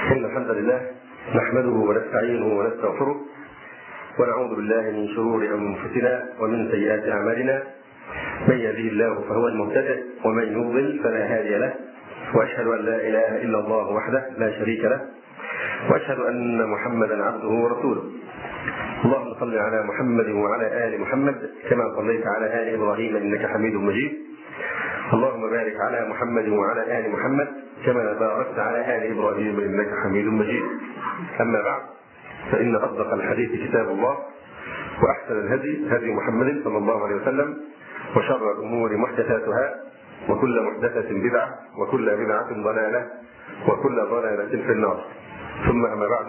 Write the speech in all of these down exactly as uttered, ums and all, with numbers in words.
إن الحمد لله نحمده ونستعينه ونستغفره ونعوذ بالله من شرور أنفسنا ومن سيئات أعمالنا. من يهده الله فهو المهتدي ومن يضلل فلا هادي له، وأشهد أن لا إله إلا الله وحده لا شريك له، وأشهد أن محمدا عبده ورسوله. اللهم صل على محمد وعلى آل محمد كما صليت على آل إبراهيم إنك حميد مجيد. اللهم بارك على محمد وعلى آل محمد كما باركت على آل إبراهيم إنك حميد مجيد. أما بعد، فإن أصدق الحديث كتاب الله، وأحسن الهدي هدي محمد صلى الله عليه وسلم، وشر الأمور محدثاتها، وكل محدثة بدعة، وكل بدعة ضلالة، وكل ضلالة في النار. ثم أما بعد،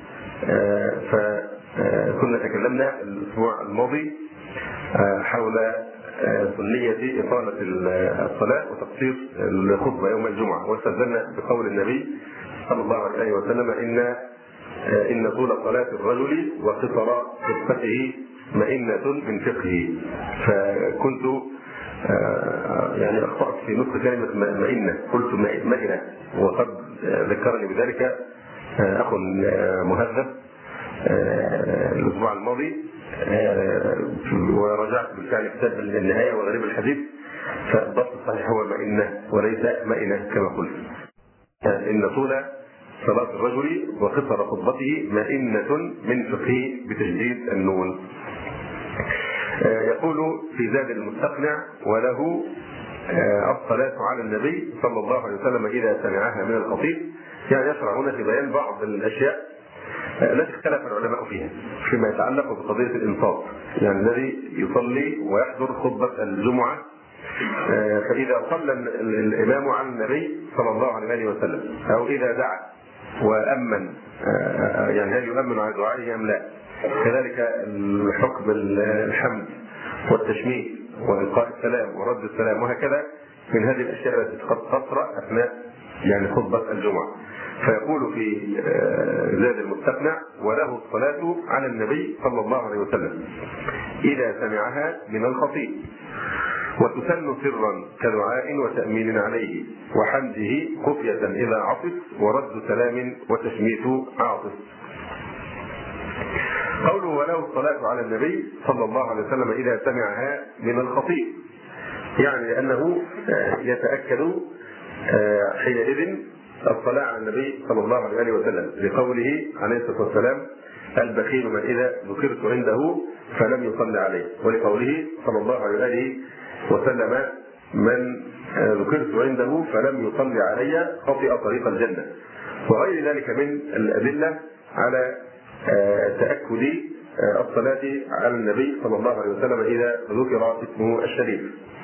فكنا تكلمنا الأسبوع الماضي حول سنية إطالة الصلاة وتقصير الخطبة يوم الجمعة، واستدلنا بقول النبي صلى الله عليه وسلم إن إن طول صلاة الرجل وقصر خطبته مئنة من فقهه. فكنت يعني أخطأت في نطق كلمة مئنة، قلت مئنة، وقد ذكرني بذلك أخ مهذب الأسبوع الماضي، ورجعت بالفعل كتاب النهاية وغريب الحديث، فالضبط الصحيح هو مئنة وليس مئنة كما قلت. إن طول صلاة الرجل وقصر خطبته مئنة من فقهه بتجديد النون. يقول في زاد المستقنع: وله الصلاة على النبي صلى الله عليه وسلم إذا سمعها من الخطيب. يعني يشرع هنا في بيان بعض الأشياء التي اختلف العلماء فيها فيما يتعلق بقضية الإنصات، يعني الذي يصلي ويحضر خطبة الجمعة فإذا صلى الإمام على النبي صلى الله عليه وسلم، أو إذا دعا وأمن، يعني هل يؤمن على دعائه أم لا؟ كذلك الحكم الحمد والتشميت وإلقاء السلام ورد السلام، وهكذا من هذه الأشياء التي قد تطرأ أثناء يعني خطبة الجمعة. فيقول في زاد المستقنع: وله الصلاة على النبي صلى الله عليه وسلم إذا سمعها من الخطيب، وتسن سرا كدعاء وتأمين عليه، وحمده خفية إذا عطس، ورد سلام وتشميت عاطس. قوله وله الصلاة على النبي صلى الله عليه وسلم إذا سمعها من الخطيب، يعني لأنه يتأكد حينئذ الصلاة على النبي صلى الله عليه وسلم لقوله عليه الصلاة والسلام: البخيل من إذا ذكرت عنده فلم يصلي عليه، ولقوله صلى الله عليه وسلم: من ذكرت عنده فلم يصلي علي خطئ طريق الجنة. وغير ذلك من الأدلة على تأكد الصلاة على النبي صلى الله عليه وسلم إذا ذكر اسمه الشريف.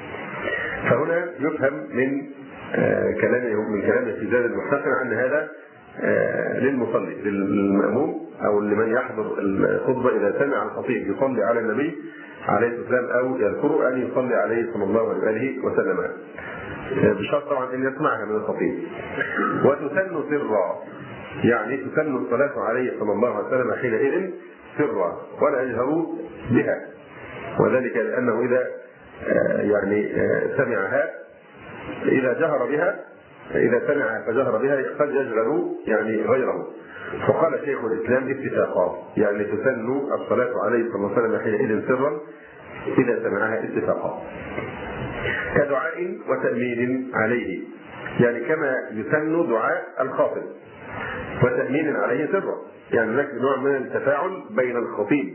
فهنا يفهم من كلامه من كلامه في زاد المستقنع أن هذا للمصلي، للمأموم أو لمن يحضر الخطبة إذا سمع الخطيب يصلي على النبي عليه الصلاة والسلام أو يذكره أن يصلي عليه صلى الله عليه وسلم، بشرط طبعا أن يسمعها من الخطيب. وتسن سرا، يعني تسن الصلاة عليه صلى الله عليه وسلم حينئذ سرا ولا يجهر بها، وذلك لأنه إذا يعني سمعها إذا جهر بها إذا سمعها فجهر بها قد يشغل يعني غيره. فقال شيخ الإسلام: اتفاقا، يعني تسن الصلاة عليه صلى الله عليه وسلم حينئذ سرا إذا سمعها اتفاقا، كدعاء وتأمين عليه، يعني كما يسن دعاء الخاطب وتأمين عليه سرا، يعني هناك نوع من التفاعل بين الخطيب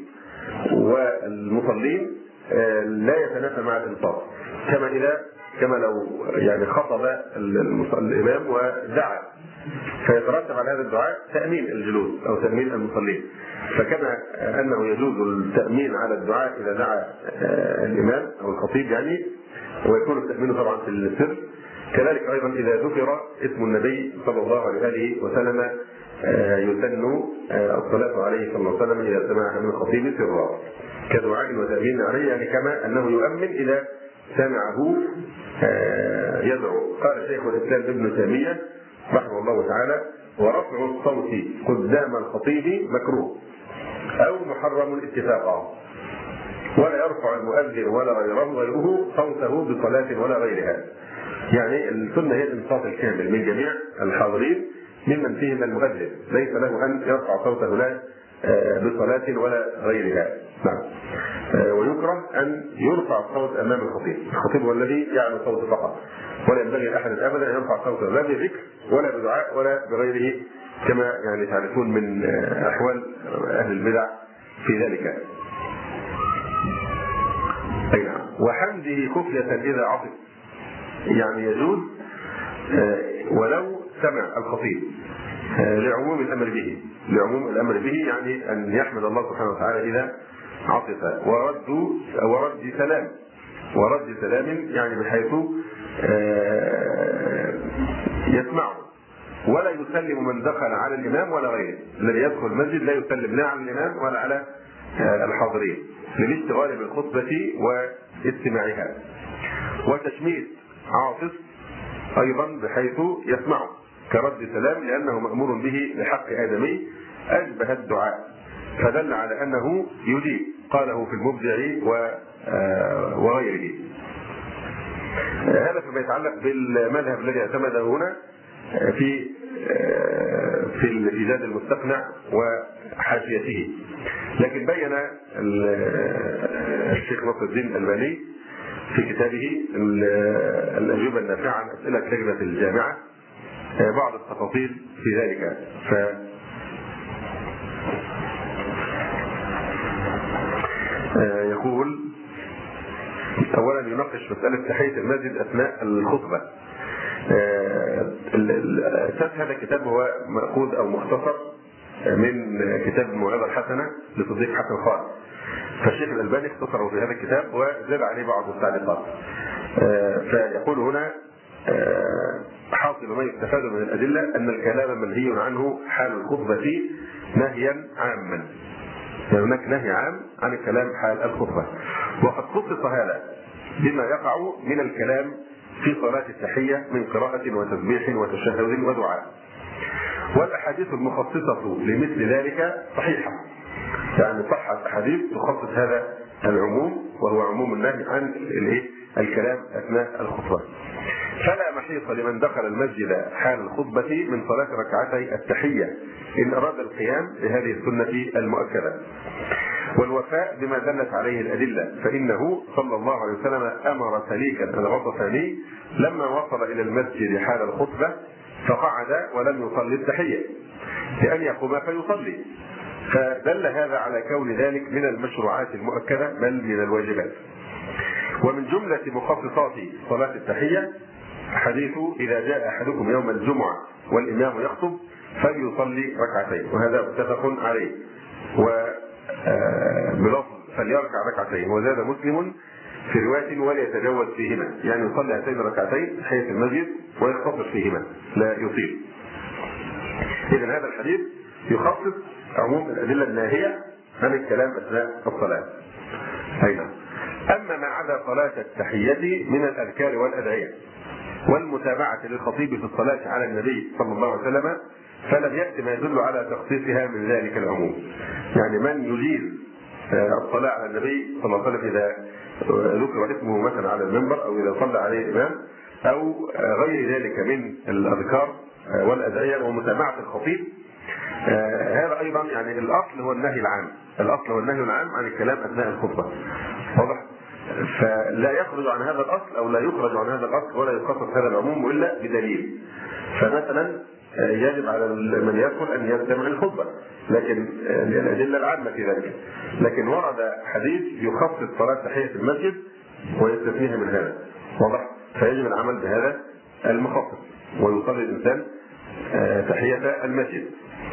والمصلين لا يتنافى مع الإنصات، كما إذا كما لو يعني خطب الإمام ودعا، فيترتب على هذا الدعاء تأمين الجلوس أو تأمين المصلين. فكما أنه يجوز التأمين على الدعاء إذا دعا الإمام أو الخطيب يعني، ويكون التأمين طبعا في السر، كذلك أيضا إذا ذكر اسم النبي صلى الله عليه وسلم يسن الصلاة عليه صلى الله عليه وسلم إذا سمعها من الخطيب سرا كدعاء وتأمين عليه، يعني كما أنه يؤمن إذا سمعه يدعو. قال شيخ الإسلام ابن تيمية رحمه الله تعالى: ورفع الصوت قدام الخطيب مكروه أو محرم اتفاقا، ولا يرفع المؤذن ولا غيره غيره صوته بصلاة ولا غيرها. يعني السنة هي الإنصات الكامل من جميع الحاضرين ممن فيهم المؤذن، ليس له أن يرفع صوته لا بصلاة ولا غيرها. نعم. ويكره أن يرفع الصوت أمام الخطيب، الخطيب هو الذي يعلو الصوت فقط، ولا ينبغي لأحد أبدا أن يرفع صوته لا بذكر ولا بدعاء ولا بغيره، كما يعني تعرفون من أحوال أهل البدع في ذلك. أي نعم. وحمده خفية إذا عطف، يعني يجوز ولو سمع الخطيب لعموم الأمر به، لعموم الأمر به يعني أن يحمد الله سبحانه وتعالى إذا عطف. ورد ورد سلام، ورد سلام يعني بحيث يسمعه، ولا يسلم من دخل على الإمام ولا غيره. الذي يدخل المسجد لا يسلم لا على الإمام ولا على الحاضرين للاشتغال بالخطبة واستماعها. وتشميت عاطف أيضا بحيث يسمعه كرد سلام، لأنه مأمور به لحق آدمي أشبه الدعاء، فدل على أنه يجيب، قاله في المبدع وغيره. هذا فيما يتعلق بالمذهب الذي اعتمده هنا في في الإيجاد المستقنع وحاشيته. لكن بين الشيخ نصر الدين الألباني في كتابه الأجوبة النافعة عن أسئلة لجنة الجامعة بعض التفاصيل في ذلك. ف يقول أولا يناقش مسألة تحية المسجد أثناء الخطبة. أساس هذا الكتاب هو مأخوذ أو مختصر من كتاب الموعظة الحسنة لصديق حسن خالد، فالشيخ الألباني اختصره في هذا الكتاب وزاد عليه بعض التعليقات. فيقول هنا حاصل ما يستفاد من الأدلة أن الكلام منهي عنه حال الخطبة نهيا عاما، يعني هناك نهي عام عن الكلام حال الخطبة، وقد خصص هذا بما يقع من الكلام في صلاة التحية من قراءة وتسبيح وتشهد ودعاء. والأحاديث المخصصة لمثل ذلك صحيحة، يعني صحت أحاديث تخصص هذا العموم، وهو عموم النهي عن الكلام أثناء الخطبة. فلا محيص لمن دخل المسجد حال الخطبة من صلاة ركعتي التحية إن أراد القيام بهذه السنة المؤكدة والوفاء بما دلت عليه الأدلة، فإنه صلى الله عليه وسلم أمر سليكا الغطفاني لما وصل إلى المسجد حال الخطبة فقعد ولم يصلي التحية لأن يقوم فيصلي، فدل هذا على كون ذلك من المشروعات المؤكدة بل من الواجبات. ومن جملة مخصصات صلاة التحية حديث إذا جاء أحدكم يوم الجمعة والإمام يخطب فليصلي ركعتين، وهذا متفق عليه، وبلفظ فليركع ركعتين. وزاد مسلم في رواية وليتجوز فيهما، يعني يصلي هاتين الركعتين تحية المسجد ويختصر فيهما لا يطيل. إذن هذا الحديث يخصص عموم الأدلة الناهية عن الكلام أثناء الصلاة. أيضا أما ما عدا صلاة التحية من الأذكار والأدعية والمتابعة للخطيب في الصلاة على النبي صلى الله عليه وسلم فلم يأتي ما يدل على تخصيصها من ذلك العموم. يعني من يجيز الصلاة على النبي صلى الله عليه وسلم إذا ذكر اسمه مثلا على المنبر أو إذا صلى عليه الإمام أو غير ذلك من الأذكار والأدعية ومتابعة الخطيب، هذا أيضا يعني الأصل هو النهي العام، الأصل هو النهي العام عن الكلام أثناء الخطبة، واضح؟ فلا يخرج عن هذا الأصل أو لا يخرج عن هذا الأصل ولا يخصص هذا العموم إلا بدليل. فمثلا يجب على من يدخل أن يستمع الخطبة، لكن الأدلة العامة في ذلك، لكن ورد حديث يخصص صلاة تحية المسجد ويستثنيها من هذا، واضح؟ فيجب العمل بهذا المخصص ويصلي الإنسان تحية المسجد.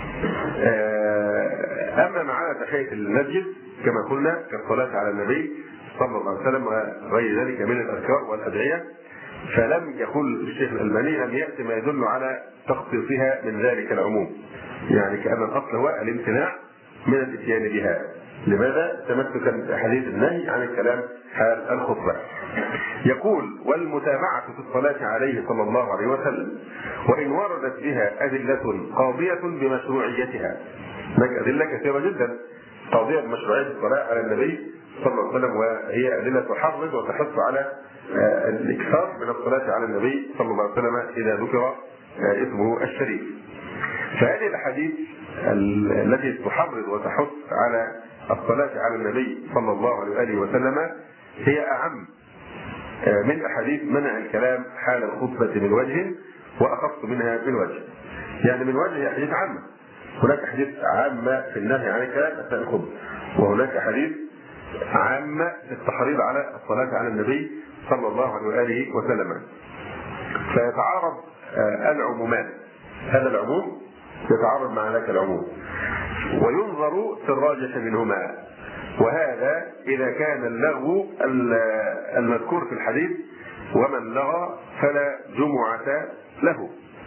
أما معنى تحية المسجد كما قلنا كالصلاة على النبي صلى الله عليه وسلم وغير ذلك من الأذكار والأدعية، فلم يقل الشيخ الألباني لم يأتي ما يدل على تخصيصها من ذلك العموم، يعني كأن الأصل هو الامتناع من الاتيان بها. لماذا؟ تمسكا بحديث النهي عن الكلام حال الخطبة. يقول والمتابعة في الصلاة عليه صلى الله عليه وسلم وإن وردت بها أدلة قاضية بمشروعيتها، هناك أدلة كثيرة جدا قاضية بمشروعية الصلاة على النبي صلى الله عليه وسلم، وهي أدلة تحرض وتحث على الإكثار من الصلاة على النبي صلى الله عليه وسلم إذا ذكر اسمه الشريف. فهذه الأحاديث التي تحرض وتحث على الصلاة على النبي صلى الله عليه وآله وسلم هي أعم من أحاديث منع الكلام حال الخطبة من وجه وأخص منها من وجه. يعني من وجه أحاديث عامة، هناك أحاديث عامة في النهي عن الكلام أثناء الخطبة، وهناك أحاديث عامة في التحريض على الصلاة على النبي صلى الله عليه وآله وسلم. فيتعارض العمومان، هذا العموم يتعارض مع ذاك العموم، وينظر في الراجح منهما، وهذا إذا كان اللغو المذكور في الحديث ومن لغى فلا جمعة له.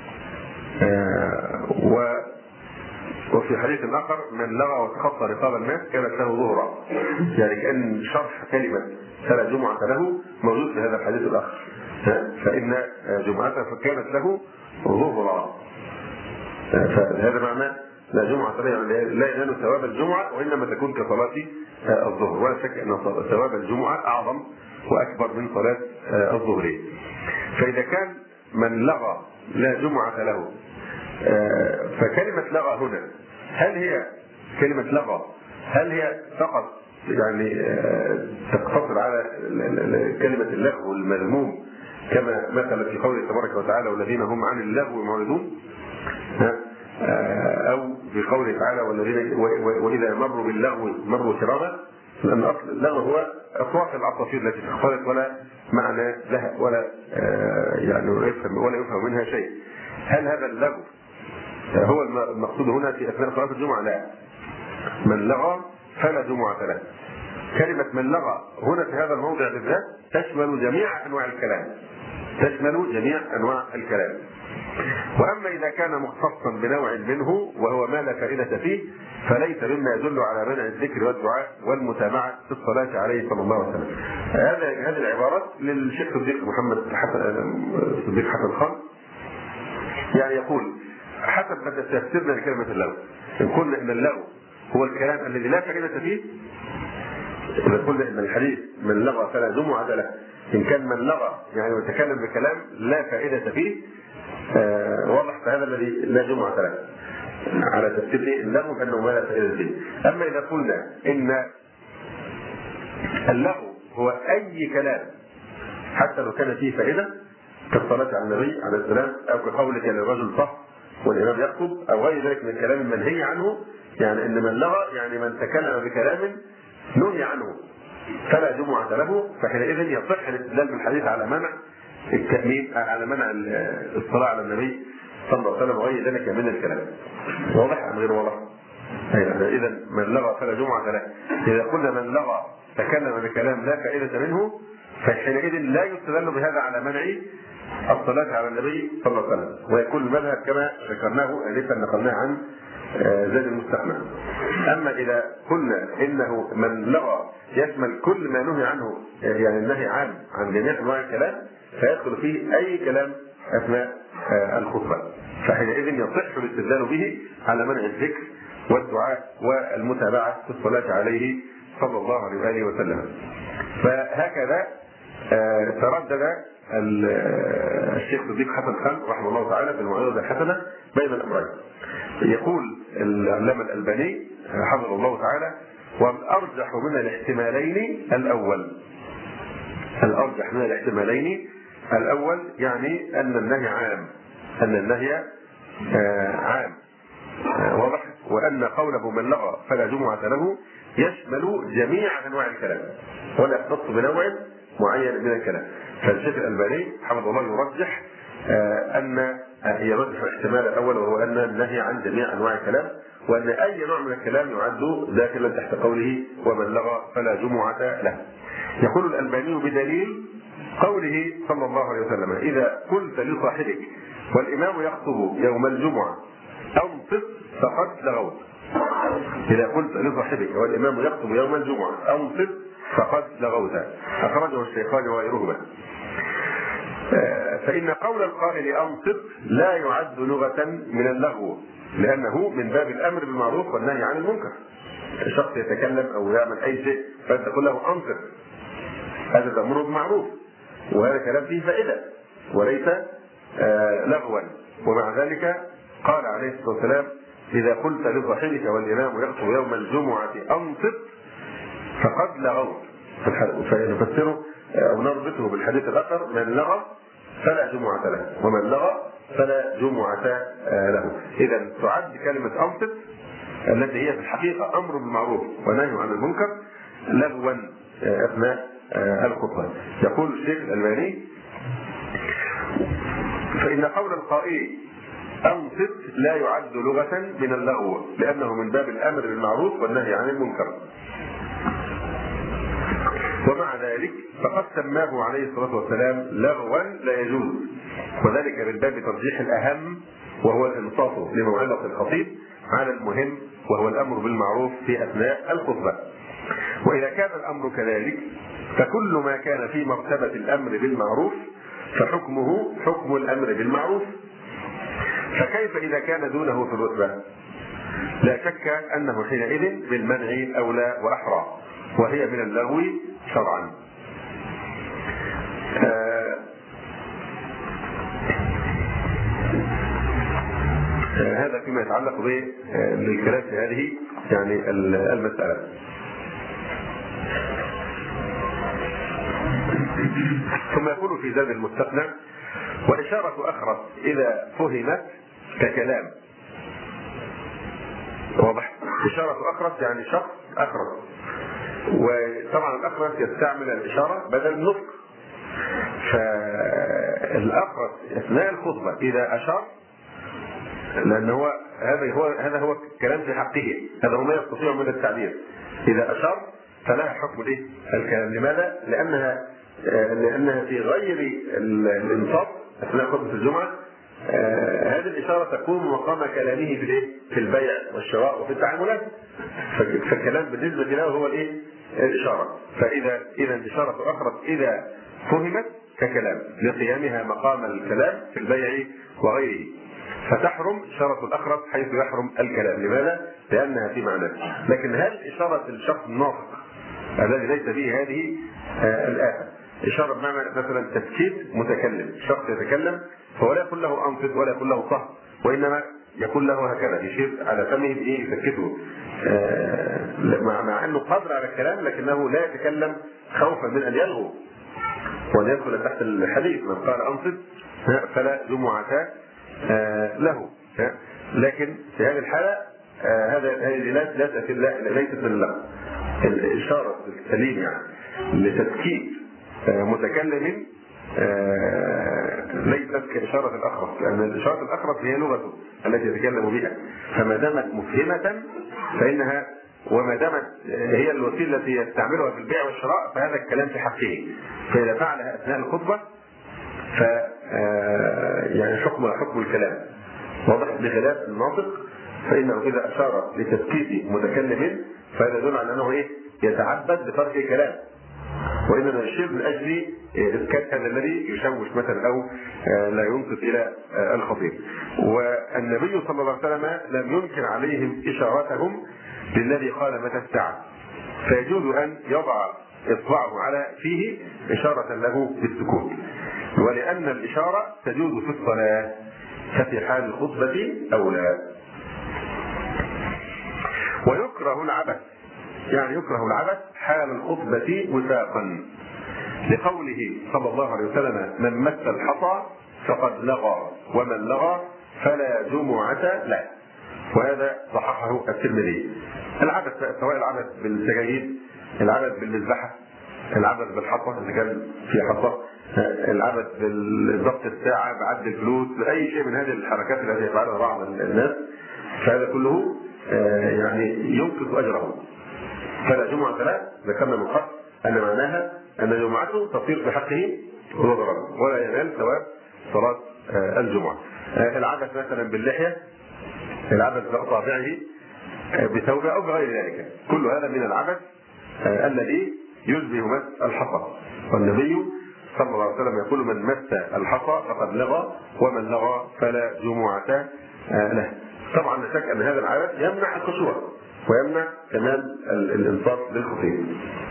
وفي حديث آخر من لغى وتخطى رقاب الناس كانت له ظهرا، يعني كأن شرح كلمة فلا جمعة له موجود في هذا الحديث الآخر، فإن جمعته فكانت له ظهرا، فهذا معنى لا جمعة له، يعني لا ينال ثواب الجمعة وإنما تكون كصلاة الظهر. ولا شك أن ثواب الجمعة أعظم وأكبر من صلاة الظهر. فإذا كان من لغى لا جمعة له، فكلمة لغى هنا هل هي كلمة لغى هل هي فقط يعني تقتصر على كلمة اللغو المذموم كما مثلا في قوله تبارك وتعالى والذين هم عن اللغو معرضون، أو في قوله تعالى والذين وإذا مروا باللغو مروا كراما، لأن أصل اللغو هو أصوات العصافير التي تختلط ولا معنى لها ولا يعني يفهم ولا يفهم منها شيء. هل هذا اللغو هو المقصود هنا في أثناء صلاة الجمعة؟ لا، من لغى فلا جمعة له. كلمة من لغى هنا في هذا الموضع بالذات تشمل جميع أنواع الكلام، تشمل جميع أنواع الكلام. وأما إذا كان مختصا بنوع منه وهو ما لا فائدة فيه فليس مما يدل على منع الذكر والدعاء والمتابعة في الصلاة عليه صلى الله عليه وسلم. هذا هذه العبارات للشيخ صديق محمد صديق حسن خان، يعني يقول حسب ما تفسرنا لكلمة اللغو، إن قلنا إن اللغو هو الكلام الذي لا فائدة فيه، إذا قلنا إن الحديث من لغى فلا جمعة له، إن كان من لغى يعني يتكلم بكلام لا فائدة فيه آه واضح فهذا الذي لا جمعة له على تفسير اللغو أنه ما لا فائدة فيه. أما إذا قلنا إن اللغو هو أي كلام حتى لو كان فيه فائدة كالصلاة على النبي عليه السلام، أو كقولك للرجل صح والإمام يخطب، أو غير ذلك من الكلام المنهي عنه، يعني إن من لغى يعني من تكلم بكلام نهي عنه فلا جمعة له، فحينئذ يصح الاستدلال بالحديث على منع التأمين على منع الصلاة على النبي صلى الله عليه وسلم وغير ذلك من الكلام. واضح أم غير واضح؟ إذا من لغى فلا جمعة له. إذا قلنا من لغى تكلم بكلام لا فائدة منه فحينئذ لا يستدل بهذا على منع الصلاة على النبي صلى الله عليه وسلم، ويكون المذهب كما ذكرناه آنفا نقلناه عن زاد المستعمل. أما إذا قلنا إنه من لغى يشمل كل ما نهي عنه، يعني النهي عام عن جميع أنواع الكلام، فيدخل فيه أي كلام أثناء الخطبة، فحينئذ يصح الاستدلال به على منع الذكر والدعاء والمتابعة في الصلاة عليه صلى الله عليه وآله وسلم. فهكذا تردد الشيخ صديق حسن خان رحمه الله تعالى في الموعظة الحسنة بين الأمرين. يقول العلامة الألباني حفظه الله تعالى: والأرجح من الاحتمالين الأول. الأرجح من الاحتمالين الأول يعني أن النهي عام، أن النهي عام واضح، وأن قوله من لغى فلا جمعة له يشمل جميع أنواع الكلام ولا يختص بنوع معين من الكلام. فالشيخ الألباني حفظه الله يرجح أن يرجح الاحتمال الأول، وهو أن النهي عن جميع أنواع الكلام، وأن أي نوع من الكلام يعد داخلا تحت قوله ومن لغى فلا جمعة له. يقول الألباني بدليل قوله صلى الله عليه وسلم: إذا قلت لصاحبك والإمام يخطب يوم الجمعة أنصت فقد لغوت. إذا قلت لصاحبك والإمام يخطب يوم الجمعة أنصت فقد لغوت. أخرجه الشيخان وغيرهما. فإن قول القائل أنصت لا يعد لغة من اللغو، لأنه من باب الأمر بالمعروف والنهي عن المنكر. الشخص يتكلم أو يعمل أي شيء فأنت تقول له أنصت، هذا الأمر بالمعروف وهذا كلام فيه فائدة وليس لغوا، ومع ذلك قال عليه الصلاة والسلام: إذا قلت لصاحبك والإمام يخطب يوم الجمعة أنصت فقد لغوت. فنفسره أو نربطه بالحديث الآخر: من لغى فلا جمعة له، ومن لغى فلا جمعة له. إذا تعد كلمة أنصت التي هي في الحقيقة أمر بالمعروف ونهي عن المنكر لغوا أثناء الخطبة. يقول الشيخ الألباني: فإن قول القائل أنصت لا يعد لغة من اللغو، لأنه من باب الأمر بالمعروف والنهي عن المنكر. ومع ذلك فقد سماه عليه الصلاة والسلام لغوا لا يجوز، وذلك من باب ترجيح الأهم وهو الإنصات لموعظة الخطيب على المهم وهو الأمر بالمعروف في أثناء الخطبة. وإذا كان الأمر كذلك فكل ما كان في مرتبة الأمر بالمعروف فحكمه حكم الأمر بالمعروف، فكيف إذا كان دونه في الرتبة؟ لا شك أنه حينئذ بالمنع أولى وأحرى، وهي من اللغو شرعا. آه آه هذا فيما يتعلق بالكلام في هذه يعني المسألة. ثم يقول في زاد المستقنع: وإشارة أخرس إذا فهمت ككلام. واضح؟ إشارة أخرس يعني شخص أخرس، وطبعا الأخرس يستعمل الإشارة بدل النطق، فالأخرس أثناء الخطبة إذا أشار، لأن هو هذا هو هذا هو الكلام في حقه، هذا هو ما يستطيع من التعبير. إذا أشار فلها حكم الإيه؟ الكلام. لماذا؟ لأنها لأنها في غير الإنصات أثناء خطبة الجمعة. آه هذه الإشارة تكون مقام كلامه في الإيه؟ في البيع والشراء وفي التعاملات، فالكلام بالنسبة له هو الإيه؟ الإشارة. فإذا إذا الإشارة أخرت إذا فهمت ككلام لقيامها مقام الكلام في البيع وغيره، فتحرم إشارة الأخرس حيث يحرم الكلام. لماذا؟ لأنها في معنى. لكن هل إشارة الشخص الناطق الذي ليس به هذه آه الآفة إشارة بمعنى مثلا تسكيت متكلم، شخص يتكلم فهو لا يقول له أنصت ولا يقول له صح، وإنما يقول له هكذا، يشير على فمه بإيه؟ يسكته، آه مع, مع أنه قادر على الكلام لكنه لا يتكلم خوفا من أن يلغو وأن يدخل تحت الحديث: من قال أنصت فلا جمعة آه له. لكن في هذه الحالة آه هذا هذه لا تأثير ليست من اللغو. الإشارة السليم يعني لتسكيت متكلم ليست كإشارة الأخرس، لأن الإشارة الأخرس هي لغته التي يتكلم بها، فما دامت مفهمة فإنها وما دامت هي الوسيلة التي يستعملها في البيع والشراء فهذا الكلام في حقه. فإذا فعلها أثناء الخطبة ف يعني حكم حكم الكلام واضح، بخلاف الناطق فإنه إذا أشار لتسكيت متكلم فهذا يدل على أنه إيه؟ يتعبد بترك الكلام، وإنما يشير من أجل إسكات هذا الذي يشوش مثلا أو لا ينصت إلى الخطيب. والنبي صلى الله عليه وسلم لم ينكر عليهم إشارتهم للذي قال متى الساعة، فيجوز أن يضع إصبعه على فيه إشارة له بالسكوت، ولأن الإشارة تجوز في الصلاة ففي حال الخطبة أولى. ويكره العبث، يعني يكره العبث حال الخطبة وثاقا، لقوله صلى الله عليه وسلم: من مس الحصى فقد لغى ومن لغى فلا جمعة له. وهذا صححه الترمذي. العبث سواء العبث بالسجاير، العبث بالمذبحة، العبث بالحصى إذا كان في حصى، العبث بالضبط الساعة، بعد الفلوس، بأي شيء من هذه الحركات التي يفعلها بعض الناس، فهذا كله يعني ينقص أجره. فلا جمعة له، ذكرنا من قبل أن معناها أن جمعته تصير بحقه نظرا ولا ينال ثواب صلاة الجمعة. العبث مثلا باللحية، العبث بأصابعه بثوبه أو بغير ذلك، كل هذا من العبث الذي يشبه مس الحصى. والنبي صلى الله عليه وسلم يقول: من مس الحصى فقد لغى ومن لغى فلا جمعة له. طبعا لا شك أن هذا العبث يمنع الخشوع ويمنع كمان الانصات للخطيب.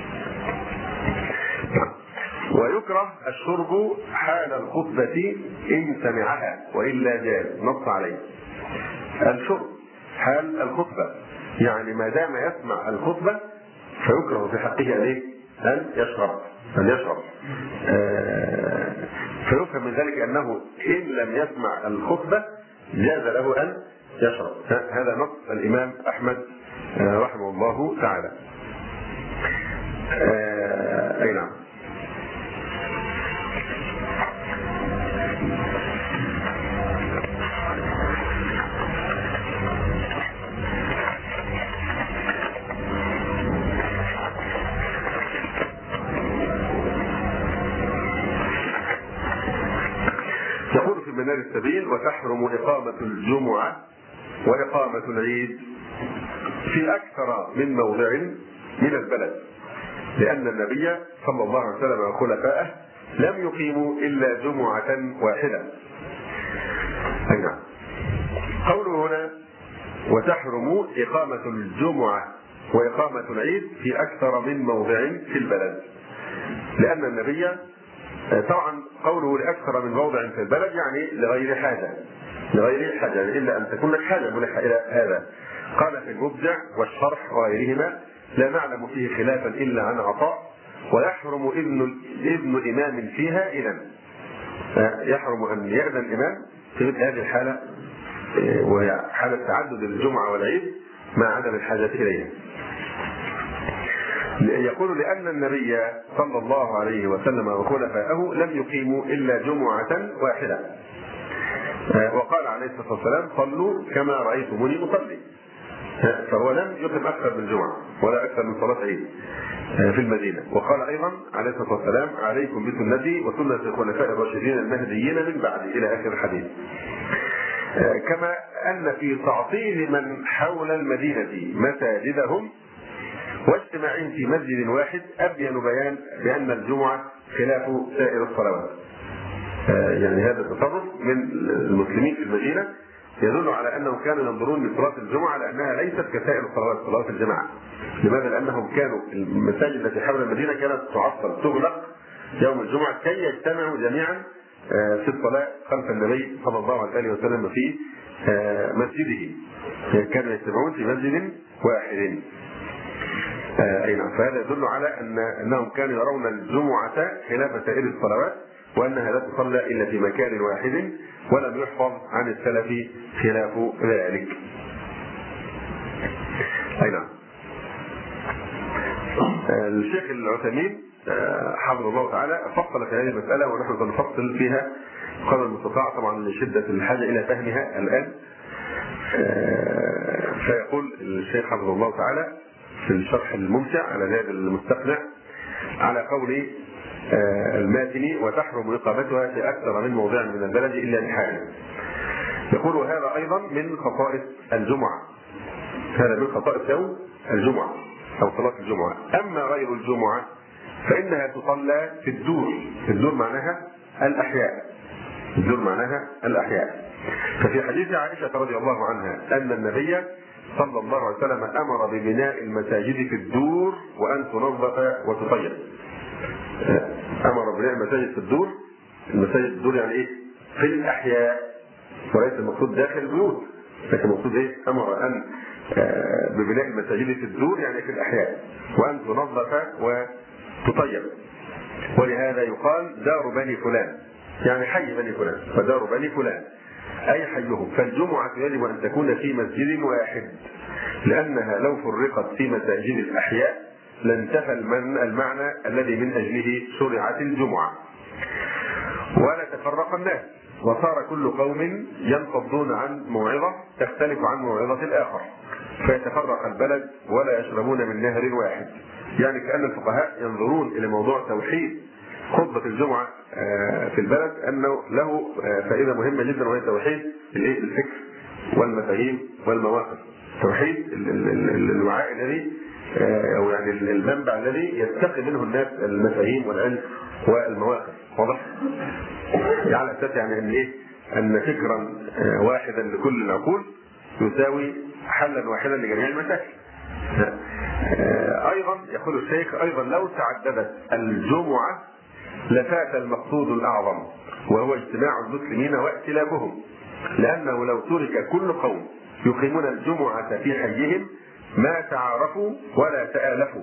ويكره الشرب حال الخطبة إن سمعها وإلا جاز، نص عليه. الشرب حال الخطبة، يعني ما دام يسمع الخطبة فيكره في حقه أن يشرب أن يشرب آه فيفهم من ذلك أنه إن لم يسمع الخطبة جاز له أن يشرب. هذا نص الإمام أحمد آه رحمه الله تعالى. آه أي نعم. يقول في منار السبيل: وتحرم إقامة الجمعة وإقامة العيد في أكثر من موضع من البلد، لأن النبي صلى الله عليه وسلم وخلفائه لم يقيموا إلا جمعة واحدة. أي نعم. قوله هنا: وتحرم إقامة الجمعة وإقامة العيد في أكثر من موضع في البلد، لأن النبي طبعا قوله لأكثر من موضع في البلد يعني لغير حاجة لغير حاجة يعني إلا أن تكون لك حاجة ملحة إلى هذا. قال في المبدع والشرح وغيرهما: لا نعلم فيه خلافا إلا عن عطاء، ويحرم ابن ابن إمام فيها إذن. يحرم أن يأذن الإمام في مثل هذه الحالة، وهي حالة تعدد الجمعة والعيد مع عدم الحاجة إليها. يقول: لأن النبي صلى الله عليه وسلم وخلفائه لم يقيموا إلا جمعة واحدة، وقال عليه الصلاة والسلام: صلوا كما رأيتموني أصلي. فهو لم يقم أكثر من جمعة ولا أكثر من صلاة عيد في المدينة. وقال أيضا عليه الصلاة والسلام: عليكم بسنتي وسنة الخلفاء الراشدين المهديين من بعدي، إلى آخر الحديث. كما أن في تعطيل من حول المدينة مساجدهم واجتماعهم في مسجد واحد أبين بيان بأن الجمعة خلاف سائر الصلوات. يعني هذا التصرف من المسلمين في المدينة يدل على أنهم كانوا ينظرون لصلاة الجمعة لأنها ليست كسائر الصلوات، صلوات الجماعة. لماذا؟ لأنهم كانوا المساجد التي حول المدينة كانت تعطل تغلق يوم الجمعة كي يجتمعوا جميعا في الصلاة خلف النبي صلى الله عليه وسلم في مسجده. كانوا يجتمعون في مسجد واحد. أي نعم. فهذا يدل على أن أنهم كانوا يرون الجمعة خلاف سائر الصلوات، وأنها لا تصلى إلا في مكان واحد، ولم يحفظ عن السلف خلاف ذلك. أي نعم. الشيخ العثيمين حفظه الله تعالى فصل في هذه المسألة، ونحن سنفصل فيها قدر المستطاع طبعا لشدة الحاجة إلى فهمها الآن. فيقول الشيخ حفظه الله تعالى في الشرح الممتع على زاد المستقنع على قول الماتني: وتحرم إقامتها في أكثر من موضع من البلد إلا لحاجة. يقول: وهذا أيضا من خصائص الجمعة، هذا من خصائص يوم الجمعة أو صلاة الجمعة. أما غير الجمعة فإنها تصلى في الدور. في الدور معناها الأحياء الدور معناها الأحياء. ففي حديث عائشة رضي الله عنها أن النبي صلى الله عليه وسلم أمر ببناء المساجد في الدور وأن تنظف وتطيب. أمر ببناء المساجد في الدور. المساجد الدور يعني إيه؟ في الأحياء، وليس المقصود داخل البيوت، لكن المقصود إيه؟ أمر أن ببناء المساجد في الدور يعني في الأحياء، وأن تنظف وتطيب. ولهذا يقال دار بني فلان، يعني حي بني فلان، فدار بني فلان أي حيهم. فالجمعة يجب أن تكون في مسجد واحد، لأنها لو فرقت في مساجد الأحياء لانتفى المعنى الذي من أجله شرعت الجمعة، ولا تفرق الناس، وصار كل قوم ينفضون عن موعظة تختلف عن موعظة الآخر، فيتفرق البلد ولا يشربون من نهر واحد. يعني كأن الفقهاء ينظرون إلى موضوع توحيد خطبة الجمعة في البلد أنه له فائدة مهمة جدا، وهي توحيد الفكر والمفاهيم والمواقف. توحيد الوعاء الذي أو يعني المنبع الذي يستقي منه الناس المفاهيم والعلم والمواقف. واضح؟ على أساس يعني أن إيه؟ أن فكرا واحدا لكل العقول يساوي حلا واحدا لجميع المشاكل. أيضا يقول الشيخ: أيضا لو تعددت الجمعة لفات المقصود الأعظم، وهو اجتماع المسلمين وائتلافهم، لأنه لو ترك كل قوم يقيمون الجمعة في حيهم ما تعارفوا ولا تآلفوا،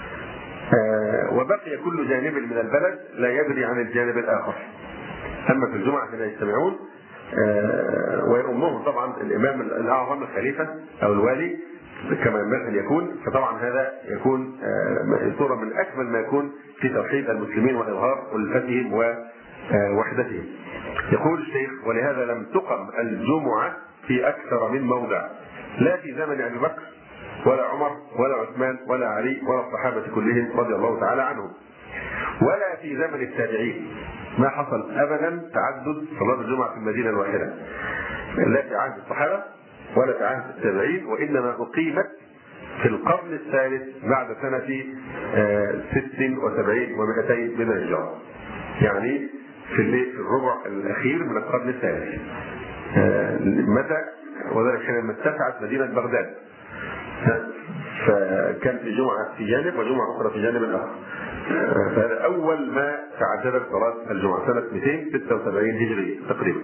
وبقي كل جانب من البلد لا يدري عن الجانب الآخر. أما في الجمعة فلا يجتمعون، ويؤمهم طبعا الإمام الأعظم الخليفة أو الوالي كما ينبغي أن يكون. فطبعا هذا يكون صورة من أكمل ما يكون في توحيد المسلمين وإظهار ألفتهم ووحدتهم. يقول الشيخ: ولهذا لم تقم الجمعة في أكثر من موضع، لا في زمن أبي بكر ولا عمر ولا عثمان ولا علي ولا الصحابة كلهم رضي الله تعالى عنهم، ولا في زمن التابعين. ما حصل أبدا تعدد صلاة الجمعة في المدينة الواحدة، لا في عهد الصحابة ولا في عهد التابعين، وإنما أقيمت في القرن الثالث بعد سنة ست وسبعين ومئتين من الهجرة، يعني في الربع الأخير من القرن الثالث. متى؟ وذلك حينما اتسعت مدينة بغداد، فكان في جمعة في جانب وجمعة أخرى في جانب آخر. فهذا أول ما تعددت صلاة الجمعة سنة مئتين وستة وسبعين هجرية تقريبا.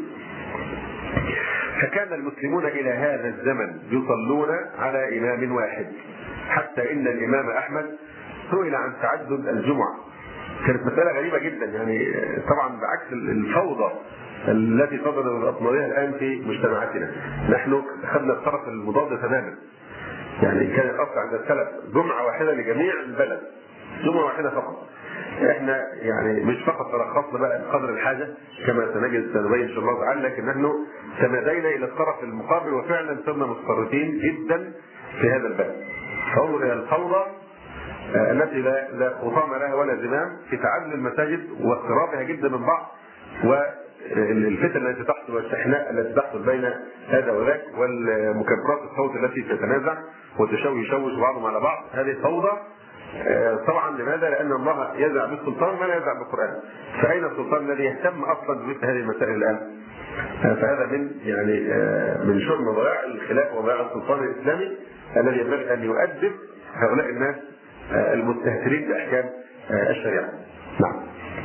فكان المسلمون إلى هذا الزمن يصلون على إمام واحد، حتى إن الإمام أحمد سئل عن تعدد الجمعة. كانت مسألة غريبة جدا، يعني طبعا بعكس الفوضى التي صدرت الأطمارية الآن في مجتمعاتنا. نحن أخذنا الطرف المضاد تماما، يعني كان الأصل عند السلف جمعة واحدة لجميع البلد، جمعة واحدة فقط. احنا يعني مش فقط ترخصنا بقى بقدر الحاجة كما سنجد سنبين ان شاء الله تعالى، لكن نحن تمادينا الى الطرف المقابل وفعلا صرنا متطرفين جدا في هذا البلد. فانظر الى الفوضى التي لا لا خصام لها ولا زمام في تعدد المساجد واقترابها جدا من بعض، والفتن التي تحصل والشحناء التي تحصل بين هذا وذاك، والمكبرات الصوت التي تتنازع وتشوي يشوش بعضهم على بعض. هذه فوضى طبعا. لماذا؟ لأن الله يزع بالسلطان ما لا يزع بالقرآن. فأين السلطان الذي يهتم أصلا بمثل هذه المسائل الآن؟ فهذا من يعني من شؤم وضياع الخلاف وضياع السلطان الإسلامي الذي ينبغي أن يؤدب هؤلاء الناس المستهترين بأحكام الشريعة. نعم.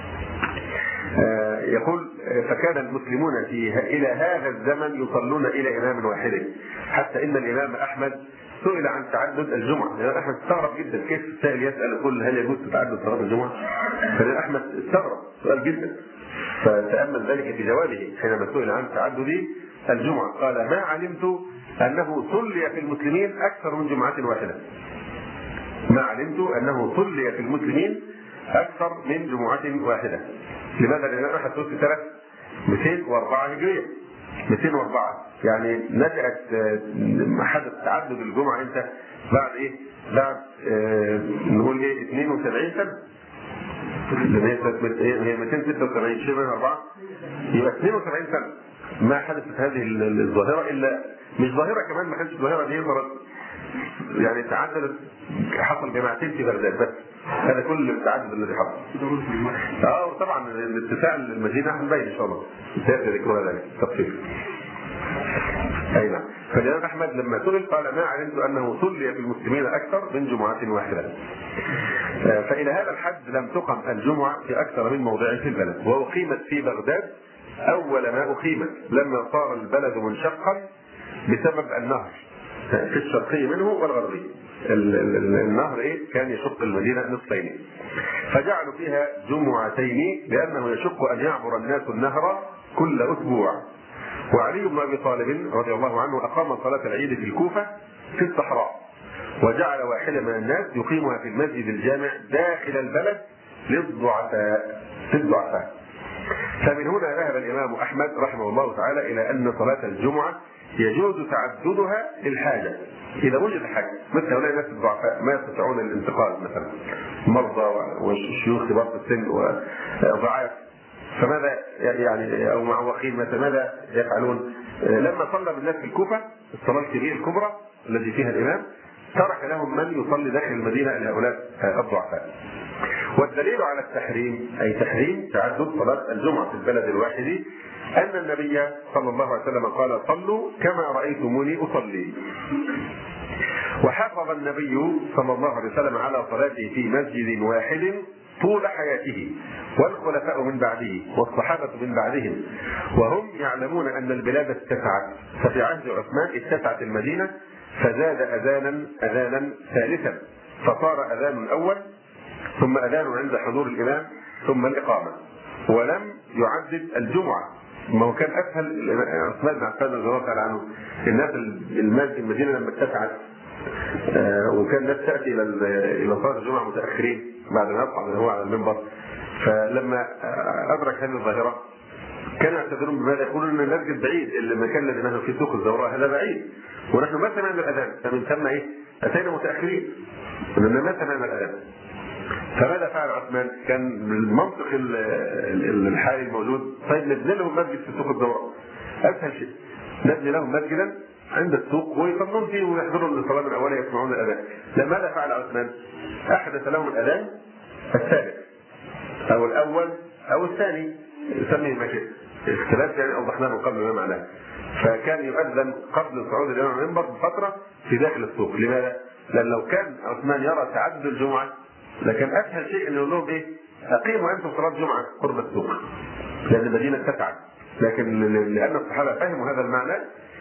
يقول: فكان المسلمون في إلى هذا الزمن يصلون إلى إمام واحد، حتى إن الإمام أحمد سئل عن تعدد الجمعة. يعني أحمد استغرب جدا، كيف السائل يسأل يقول هل يجوز تعدد صلاة الجمعة؟ فالإمام أحمد استغرب سؤال جدا، فتأمل ذلك في جوابه حينما سئل عن تعدد الجمعة. قال: ما علمت أنه صلي في المسلمين أكثر من جمعة واحدة. ما علمت أنه صلي في المسلمين أكثر من جمعة واحدة. لماذا؟ لأن أحد توفي سنة مئتين وأربعة هجرية، مئتين وأربعة، يعني نشأت حدث تعدد الجمعة امتى؟ بعد ايه؟ بعد اه نقول ايه اثنين وسبعين سنة. هي مئتين وستة وسبعين شيء من أربعة، يبقى اثنين وسبعين سنة ما حدثت هذه الظاهرة. إلا مش ظاهرة كمان، ما كانتش الظاهرة دي مرة يعني تعددت، حصل جماعتين في بغداد بس، هذا كل التعدد الذي حصل. اه طبعا الاتساع المدينة هنبين ان شاء الله سيأتي ذكرها ذلك تفصيل. اي نعم. فالإمام أحمد لما سئل قال: ما علمت أنه صلي في المسلمين أكثر من جمعة واحدة. فإلى هذا الحد لم تقم الجمعة في أكثر من موضع في البلد، وأقيمت في بغداد أول ما أقيمت لما صار البلد منشقا بسبب النهر في الشرقي منه والغربي. النهر ايه؟ كان يشق المدينة نصفين، فجعلوا فيها جمعتين لأنه يشق أن يعبر الناس النهر كل أسبوع. وعلي بن أبي طالب رضي الله عنه أقام صلاة العيد في الكوفة في الصحراء، وجعل واحدا من الناس يقيمها في المسجد الجامع داخل البلد للضعفاء للضعفاء. فمن هنا ذهب الإمام أحمد رحمه الله تعالى إلى أن صلاة الجمعة يجوز تعددها للحاجة إذا وجد حاجة، مثل هؤلاء الناس الضعفاء ما يستطيعون الانتقال، مثلا مرضى والشيوخ كبار في السن وضعاف، فماذا يعني أو معوقين مثلا ماذا يفعلون؟ لما صلى بالناس في الكوفة الصلاة الكبيرة الكبرى التي فيها الإمام ترك لهم من يصلي داخل المدينة لهؤلاء الضعفاء. والدليل على التحريم أي تحريم تعدد صلاة الجمعة في البلد الواحد أن النبي صلى الله عليه وسلم قال: صلوا كما رأيتموني أصلي. وحافظ النبي صلى الله عليه وسلم على صلاته في مسجد واحد طول حياته، والخلفاء من بعده والصحابة من بعدهم، وهم يعلمون أن البلاد اتسعت، ففي عهد عثمان اتسعت المدينة فزاد أذانا أذانا ثالثا، فصار أذان أول ثم أذان عند حضور الإمام ثم الإقامة، ولم يعدد الجمعة. ما هو كان أسهل عثمان بن عفان رضي الله تعالى عنه، الناس المدينة لما اتسعت وكان الناس تأتي إلى صلاة الجمعة متأخرين بعد ما يصعد هو على المنبر، فلما أدرك هذه الظاهرة كانوا يعتذرون بماذا؟ يقولون ان المسجد بعيد، المكان الذي نحن في سوق الزوراء هذا بعيد ونحن ما سمعنا الاذان، فمن ثم ايه؟ اتينا متاخرين لان ما سمعنا الاذان. فماذا فعل عثمان؟ كان بالمنطق الحالي الموجود، طيب نبني لهم مسجد في سوق الزوراء، اسهل شيء نبني لهم مسجدا عند السوق ويصلون فيه ويحضروا للصلاه من اولها يسمعون الاذان. ماذا فعل عثمان؟ احدث لهم الاذان الثالث او الاول او الثاني، يسميه ما شئت، اختلاف يعني اوضحناه من قبل ما معناه. فكان يؤذن قبل صعود الامام على المنبر بفتره في داخل السوق. لماذا؟ لان لو كان عثمان يرى تعدد الجمعه لكن اسهل شيء ان يقول لهم ايه؟ اقيموا انتم صلاه جمعه قرب السوق، لان المدينه اتسعت. لكن لان الصحابه فهموا هذا المعنى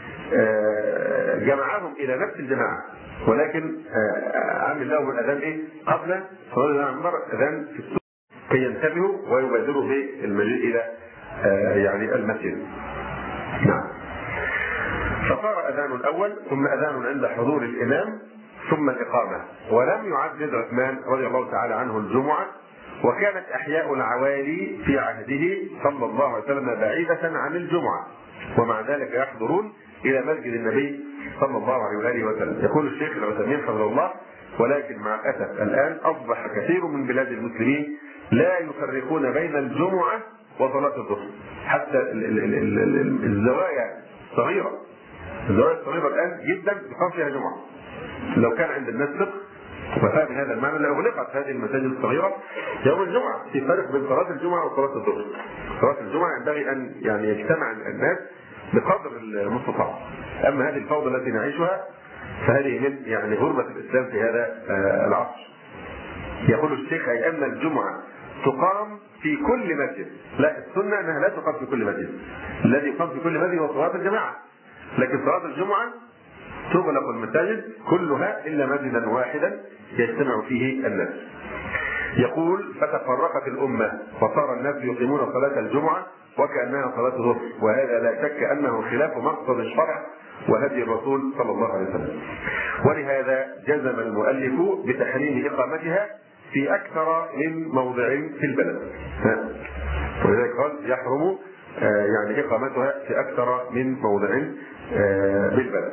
جمعهم الى نفس الجماعه، ولكن عمل لهم الاذان ايه؟ قبل صلاه الامام على المنبر اذان في السوق كي ينتبهوا ويبادروا بالمجيء الى يعني المسجد. نعم. فصار اذان الاول ثم اذان عند حضور الامام ثم الاقامه، ولم يعدد عثمان رضي الله تعالى عنه الجمعه، وكانت احياء العوالي في عهده صلى الله عليه وسلم بعيده عن الجمعه، ومع ذلك يحضرون الى مسجد النبي صلى الله عليه واله وسلم. يقول الشيخ العثيمين حفظه الله: ولكن مع الاسف الان اصبح كثير من بلاد المسلمين لا يفرقون بين الجمعه وصلاه الظهر، حتى الزوايا الصغيره الزوايا الصغيره الان جدا يقام فيها جمعه. لو كان عند الناس فقه وفهم هذا المعنى لاغلقت هذه المساجد الصغيره يوم الجمعه. في فرق بين صلاه الجمعه وصلاه الظهر. صلاه الجمعه ينبغي ان يعني يجتمع الناس بقدر المستطاع. اما هذه الفوضى التي نعيشها فهذه من يعني غربه الاسلام في هذا العصر. يقول الشيخ: اي ان الجمعه تقام في كل مسجد. لا، السنه انها لا تقام في كل مسجد، الذي يقام في كل مسجد هو صلاه الجماعه، لكن صلاه الجمعه تغلق المساجد كلها الا مسجدا واحدا يجتمع فيه الناس. يقول: فتفرقت الامه وصار الناس يقيمون صلاه الجمعه وكانها صلاه الظهر، وهذا لا شك انه خلاف مقصد الشرع وهدي الرسول صلى الله عليه وسلم. ولهذا جزم المؤلف بتحريم اقامتها في اكثر من موضع في البلد. ولذلك قال: يحرم يعني اقامتها في اكثر من موضع بالبلد.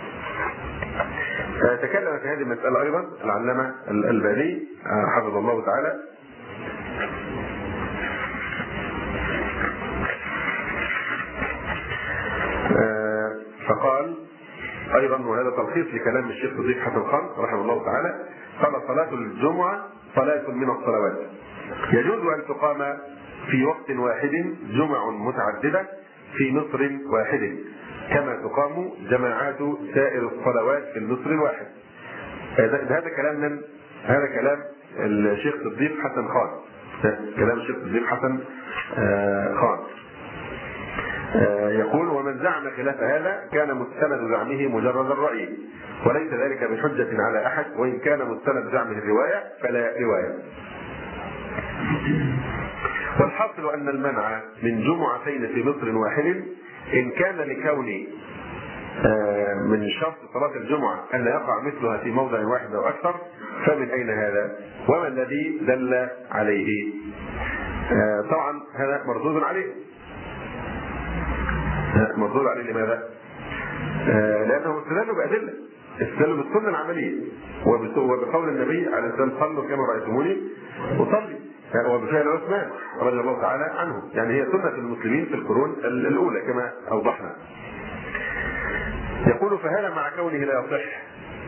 تكلم في هذه المسألة أيضا العلامة الألباني حفظه الله تعالى، فقال أيضا، وهذا تلخيص لكلام الشيخ صديق حسن خان رحمه الله تعالى، قال: صلاة الجمعة صلاة من الصلوات يجوز أن تقام في وقت واحد جمع متعددة في مصر واحد، كما تقام جماعات سائر الصلوات في المصر الواحد. هذا كلام من هذا كلام الشيخ صديق حسن خان، كلام الشيخ صديق حسن خان. يقول: ومن زعم خلاف هذا كان مستند زعمه مجرد الرأي، وليس ذلك بحجة على أحد، وإن كان مستند زعمه الرواية فلا رواية. والحاصل أن المنع من جمعتين في مصر واحد إن كان لكون من شرط صلاة الجمعة أن يقع مثلها في موضع واحد أو أكثر، فمن أين هذا؟ وما الذي دل عليه؟ طبعا هذا مردود عليه. مردود عليه لماذا؟ لأنه استدل بأدلة، استدل بالسنة العملية وبقول النبي عليه الصلاة والسلام: صلوا كما رأيتموني أصلي، وبفعل عثمان رضي الله تعالى عنه. يعني هي سنة المسلمين في القرون الأولى كما أوضحنا. يقول: فهذا مع كونه لا يصح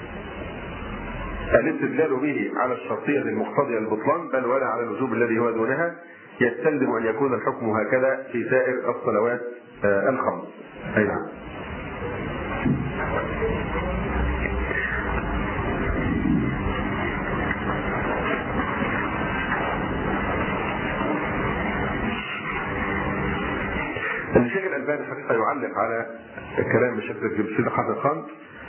الاستدلال به على الشرطية المقتضية للبطلان، بل ولا على الوجوب الذي هو دونها، يستلزم أن يكون الحكم هكذا في سائر الصلوات الخمس. أي نعم. الشيخ الألباني حقيقة يعلق على كلام الشيخ السيد حسن خان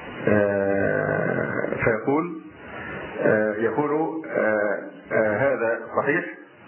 فيقول يقول هذا صحيح،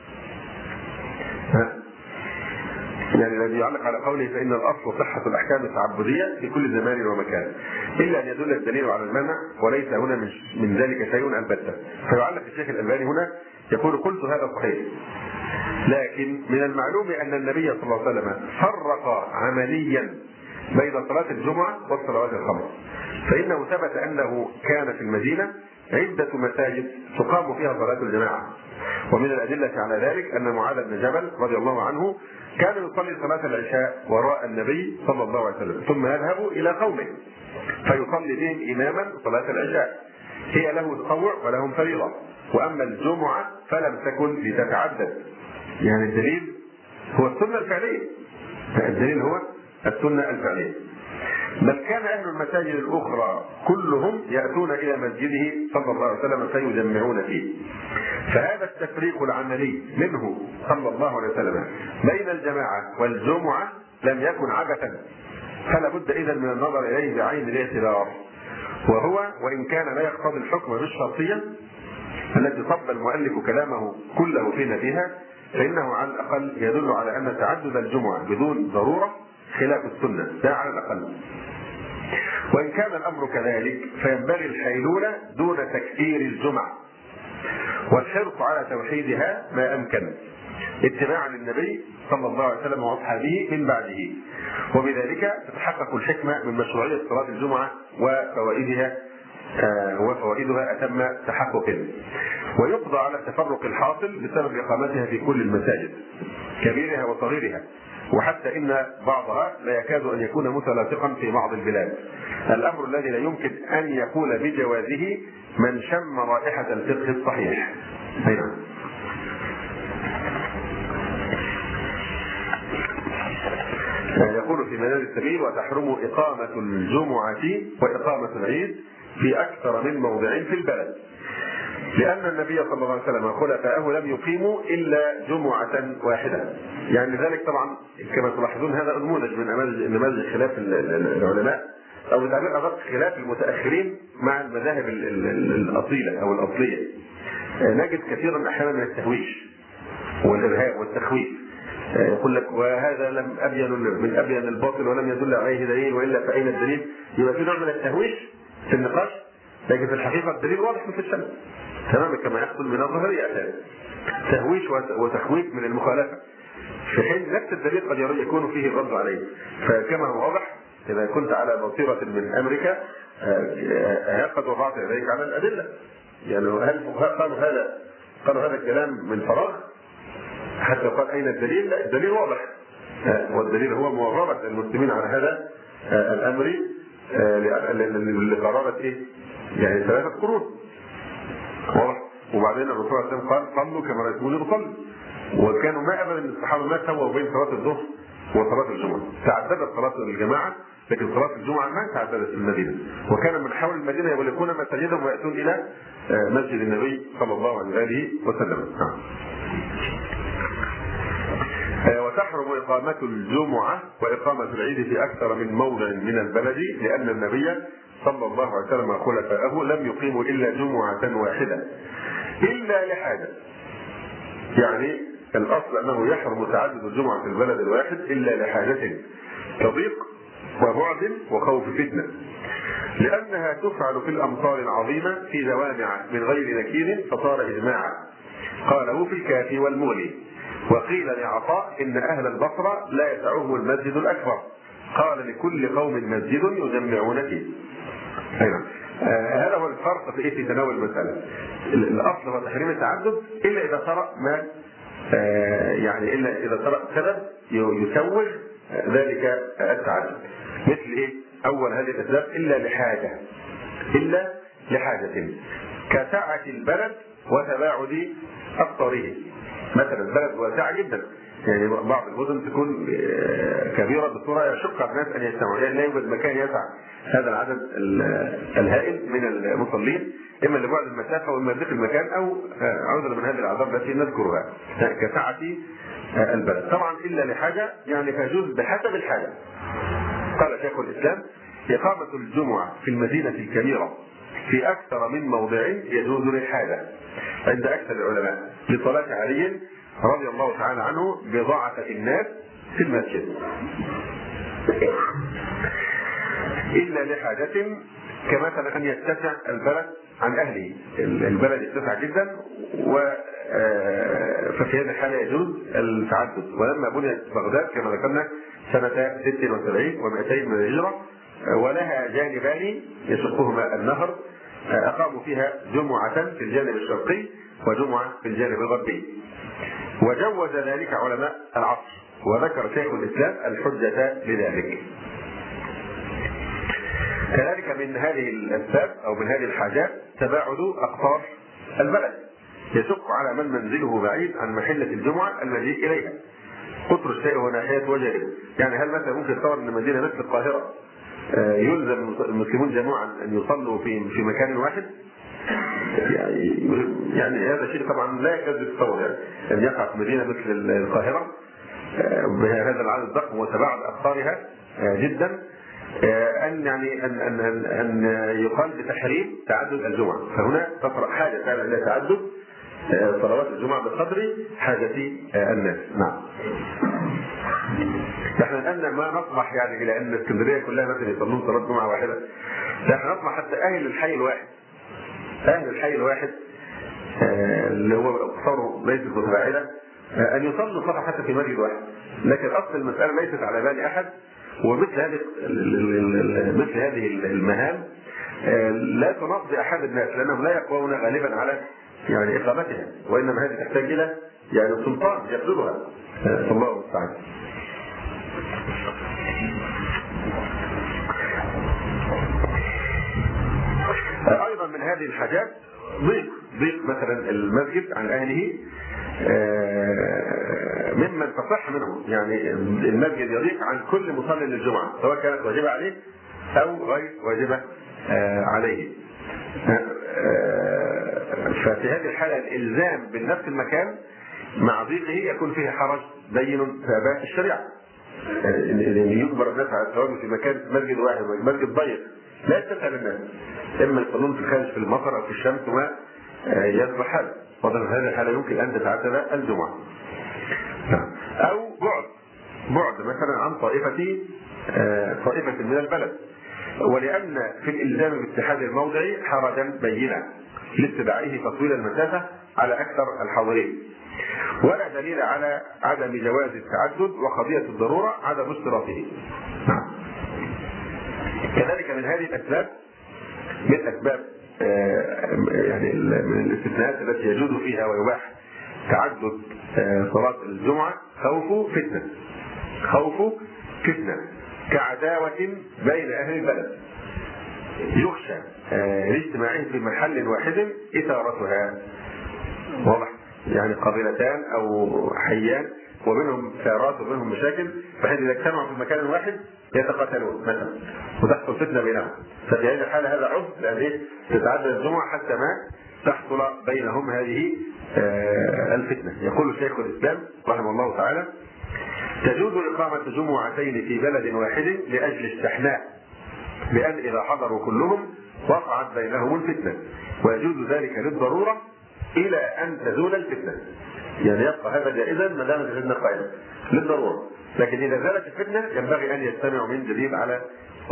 يعني الذي يعلق على قوله فإن الأصل صحة الأحكام التعبدية في كل زمان ومكان إلا أن يدل الدليل على المنع وليس هنا من ذلك شيء البتة. فيعلق الشيخ الألباني هنا يقول قلت هذا صحيح، لكن من المعلوم أن النبي صلى الله عليه وسلم فرق عمليا بين صلاة الجمعة والصلوات الخمس، فإنه ثبت أنه كان في المدينة عدة مساجد تقام فيها صلاة الجماعة، ومن الأدلة على ذلك أن معاذ بن جبل رضي الله عنه كان يصلي صلاة العشاء وراء النبي صلى الله عليه وسلم ثم يذهب إلى قومه فيصلي بهم إماما صلاة العشاء، هي له تطوع ولهم فريضة، وأما الجمعة فلم تكن لتتعدد. يعني الدليل هو السنة الفعلية، الدليل هو السنة الفعلية. بل كان أهل المساجد الأخرى كلهم يأتون إلى مسجده صلى الله عليه وسلم فيجمعون فيه، فهذا التفريق العملي منه صلى الله عليه وسلم بين الجماعة والجمعة لم يكن عبثا، فلا بد إذن من النظر إليه بعين الاعتبار، وهو وإن كان لا يقتضي الحكم بالشرطية التي صب المؤلف كلامه كله فينا فيها، فإنه على الأقل يدل على أن تعدد الجمعة بدون ضرورة خلاف السنة، ده على الأقل. وإن كان الأمر كذلك فينبغي الحيلولة دون تكثير الجمعة، والحرص على توحيدها ما أمكن اتباعا للنبي صلى الله عليه وسلم وأصحابه من بعده، وبذلك تتحقق الحكمة من مشروعية صلاة الجمعة وفوائدها آه وفوائدها أتم تحقق، ويقضى على التفرق الحاصل بسبب إقامتها في كل المساجد كبيرها وصغيرها، وحتى إن بعضها لا يكاد أن يكون متلاصقا في بعض البلاد، الأمر الذي لا يمكن أن يقول بجوازه من شم رائحة الفقه الصحيح. هنا. يقول في منازل السبيل وتحرم إقامة الجمعة وإقامة العيد في أكثر من موضع في البلد، لأن النبي صلى الله عليه وسلم وخلفائه لم يقيموا إلا جمعة واحدة. يعني ذلك طبعا كما تلاحظون هذا نموذج من نماذج خلاف العلماء أو تعبير أدق خلاف المتأخرين مع المذاهب الأصيلة أو الأصلية. نجد كثيرا أحيانا من التهويش والإرهاب والتخويف، يقول لك وهذا لم أبين من أبين الباطل ولم يدل عليه دليل وإلا فأين الدليل؟ يبقى في نوع من التهويش في النقاش، لكن في الحقيقة الدليل واضح في الشمس تماما كما يحصل من الظهرية أحيانا، تهويش وتخويف من المخالفة، في حين نفس الدليل قد يكون فيه الرد عليه. فكما هو واضح إذا كنت على بصيرة من أمريكا قد وضعت إليك على الأدلة. يعني هل الفقهاء قالوا هذا قالوا هذا الكلام من فراغ حتى قال أين الدليل؟ لا، الدليل واضح، والدليل هو مواظبة المسلمين على هذا الأمر لقرارة إيه؟ يعني ثلاثة قرون واضح. وبعدين الرسول صلى الله عليه وسلم قال صلوا كما رأيتموني أصلي، وكانوا ما أبدا الصحابة ما سووا بين صلاة الظهر وصلاة الجمعة، تعددت صلاة الجماعة لكن صلاة الجمعة ما تعددت في المدينة، وكان من حول المدينة يغلقون مساجدهم ويأتون إلى مسجد النبي صلى الله عليه وسلم. وتحرم إقامة الجمعة وإقامة العيد في أكثر من موضع من البلد، لأن النبي صلى الله عليه وسلم وخلفائه لم يقيموا إلا جمعة واحدة إلا لحاجة. يعني الأصل أنه يحرم تعدد الجمعة في البلد الواحد إلا لحاجة كضيق وبعد وخوف فتنة، لأنها تفعل في الأمطار العظيمة في جوامع من غير نكير فصار إجماعا، قاله في الكافي والمغني. وقيل لعطاء إن أهل البصرة لا يسعهم المسجد الأكبر، قال لكل قوم مسجد يجمعون فيه. أيضا آه هذا هو الفرق في في تناول المسألة. الأصل هو تحريم التعدد إلا إذا طرأ ما آه يعني إلا إذا طرأ سبب يسوغ ذلك التعدد، مثل إيه؟ أول هذه الأسباب إلا لحاجة، إلا لحاجة كسعة البلد وتباعد أقطاره. مثلا البلد واسعة جدا يعني بعض المدن تكون كبيرة بصورة يشق على الناس أن يجتمعوا، يعني لا يوجد مكان يسع هذا العدد الهائل من المصلين، إما لبعد المسافة وإما لضيق المكان أو عذرا من هذه الأعذار التي نذكرها كسعة البلد. طبعا إلا لحاجة يعني فيجوز بحسب الحاجة. قال شيخ الإسلام: إقامة الجمعة في المدينة الكبيرة في أكثر من موضع يجوز للحاجة عند أكثر العلماء لصلاة علي رضي الله تعالى عنه بضاعة الناس في المسجد، إلا لحاجة كمثلا أن يتسع البلد عن أهله، البلد يتسع جدا و ففي هذه الحالة يجوز التعدد. ولما بنيت بغداد كما ذكرنا سنة ست وسبعين ومئتين من الهجرة ولها جانبان يشقهما النهر، أقاموا فيها جمعة في الجانب الشرقي وجمعة في الجانب الغربي، وجوز ذلك علماء العصر، وذكر شيخ الإسلام الحجة لذلك. كذلك من هذه الأسباب أو من هذه الحاجات تباعد أقطار البلد، يشق على من منزله بعيد عن محلة الجمعة المجيء إليها. قطر الشيء وناحية وجهه، يعني هل مثلا ممكن تصور أن مدينة مثل القاهرة يلزم المسلمون جميعا أن يصلوا في في مكان واحد؟ يعني, يعني هذا شيء طبعا لا يكاد يتصور، يعني أن يقع في مدينة مثل القاهرة بهذا العدد الضخم وتباعد أقطارها جدا أن يعني أن أن أن, أن يقال بتحريم تعدد الجمعة. فهنا تطرأ حاجة فعلا إلى تعدد صلوات الجمعة بقدر حاجة الناس. نعم. نحن الآن ما نطمح يعني إلى أن اسكندرية كلها مثلا يصلون صلاة جمعة واحدة، نحن نطمح حتى أهل الحي الواحد، أهل الحي الواحد اللي هو أقصاره ليست متباعدة أن يصلوا صلاة حتى في مسجد واحد، لكن أصل المسألة ليست على بال أحد. ومثل هذه مثل هذه المهام لا تناط بأحد الناس لأنهم لا يقوون غالبا على يعني إقامتها، وإنما هذه تحتاج إلى يعني سلطان يقصدها. صلى الله عليه وسلم. أيضا من هذه الحاجات ضيق ضيق مثلا المسجد عن أهله ممن تصح منهم، يعني المسجد يضيق عن كل مصلي للجمعة سواء كانت واجبة عليه أو غير واجبة عليه. ففي هذه الحالة الإلزام بنفس المكان مع ضيقه يكون فيه حرج بين في أباء الشريعة، يعني يجبر الناس على التواجد في مكان مسجد واحد مسجد ضيق لا يستسهل الناس، إما يصلون في الخارج في المطر أو في الشمس وما يصبح هذا، وضع هذه الحالة يمكن أن تتعدد الجمعة. أو بعد بعد مثلا عن طائفة طائفة من البلد، ولأن في الإلزام باتحاد الموضع حرجا بينا لاتباعه تطويل المسافة على أكثر الحاضرين، ولا دليل على عدم جواز التعدد وقضية الضرورة عدم اشتراطه. كذلك من هذه الأسباب من أسباب يعني من الاستثناءات التي يجوز فيها ويباح تعدد صلاة الجمعة خوف فتنة خوف فتنة كعداوة بين أهل البلد يخشى لاجتماعهم في محل واحد إثارتها. واضح؟ يعني قبيلتان أو حيان وبينهم ثارات وبينهم مشاكل، بحيث إذا اجتمعوا في مكان واحد يتقاتلون مثلا وتحصل فتنة بينهم، ففي هذه الحالة هذا عذر لأن تتعدد الجمعة حتى ما تحصل بينهم هذه الفتنة. يقول شيخ الإسلام رحمه الله تعالى: تجوز إقامة جمعتين في بلد واحد لأجل استحناء بأن إذا حضروا كلهم وقعت بينهم الفتنة، ويجوز ذلك للضرورة إلى أن تزول الفتنة. يعني يبقى هذا جائزا ما دامت الفتنة قائمة للضرورة، لكن إذا زالت الفتنة ينبغي أن يجتمعوا من جديد على.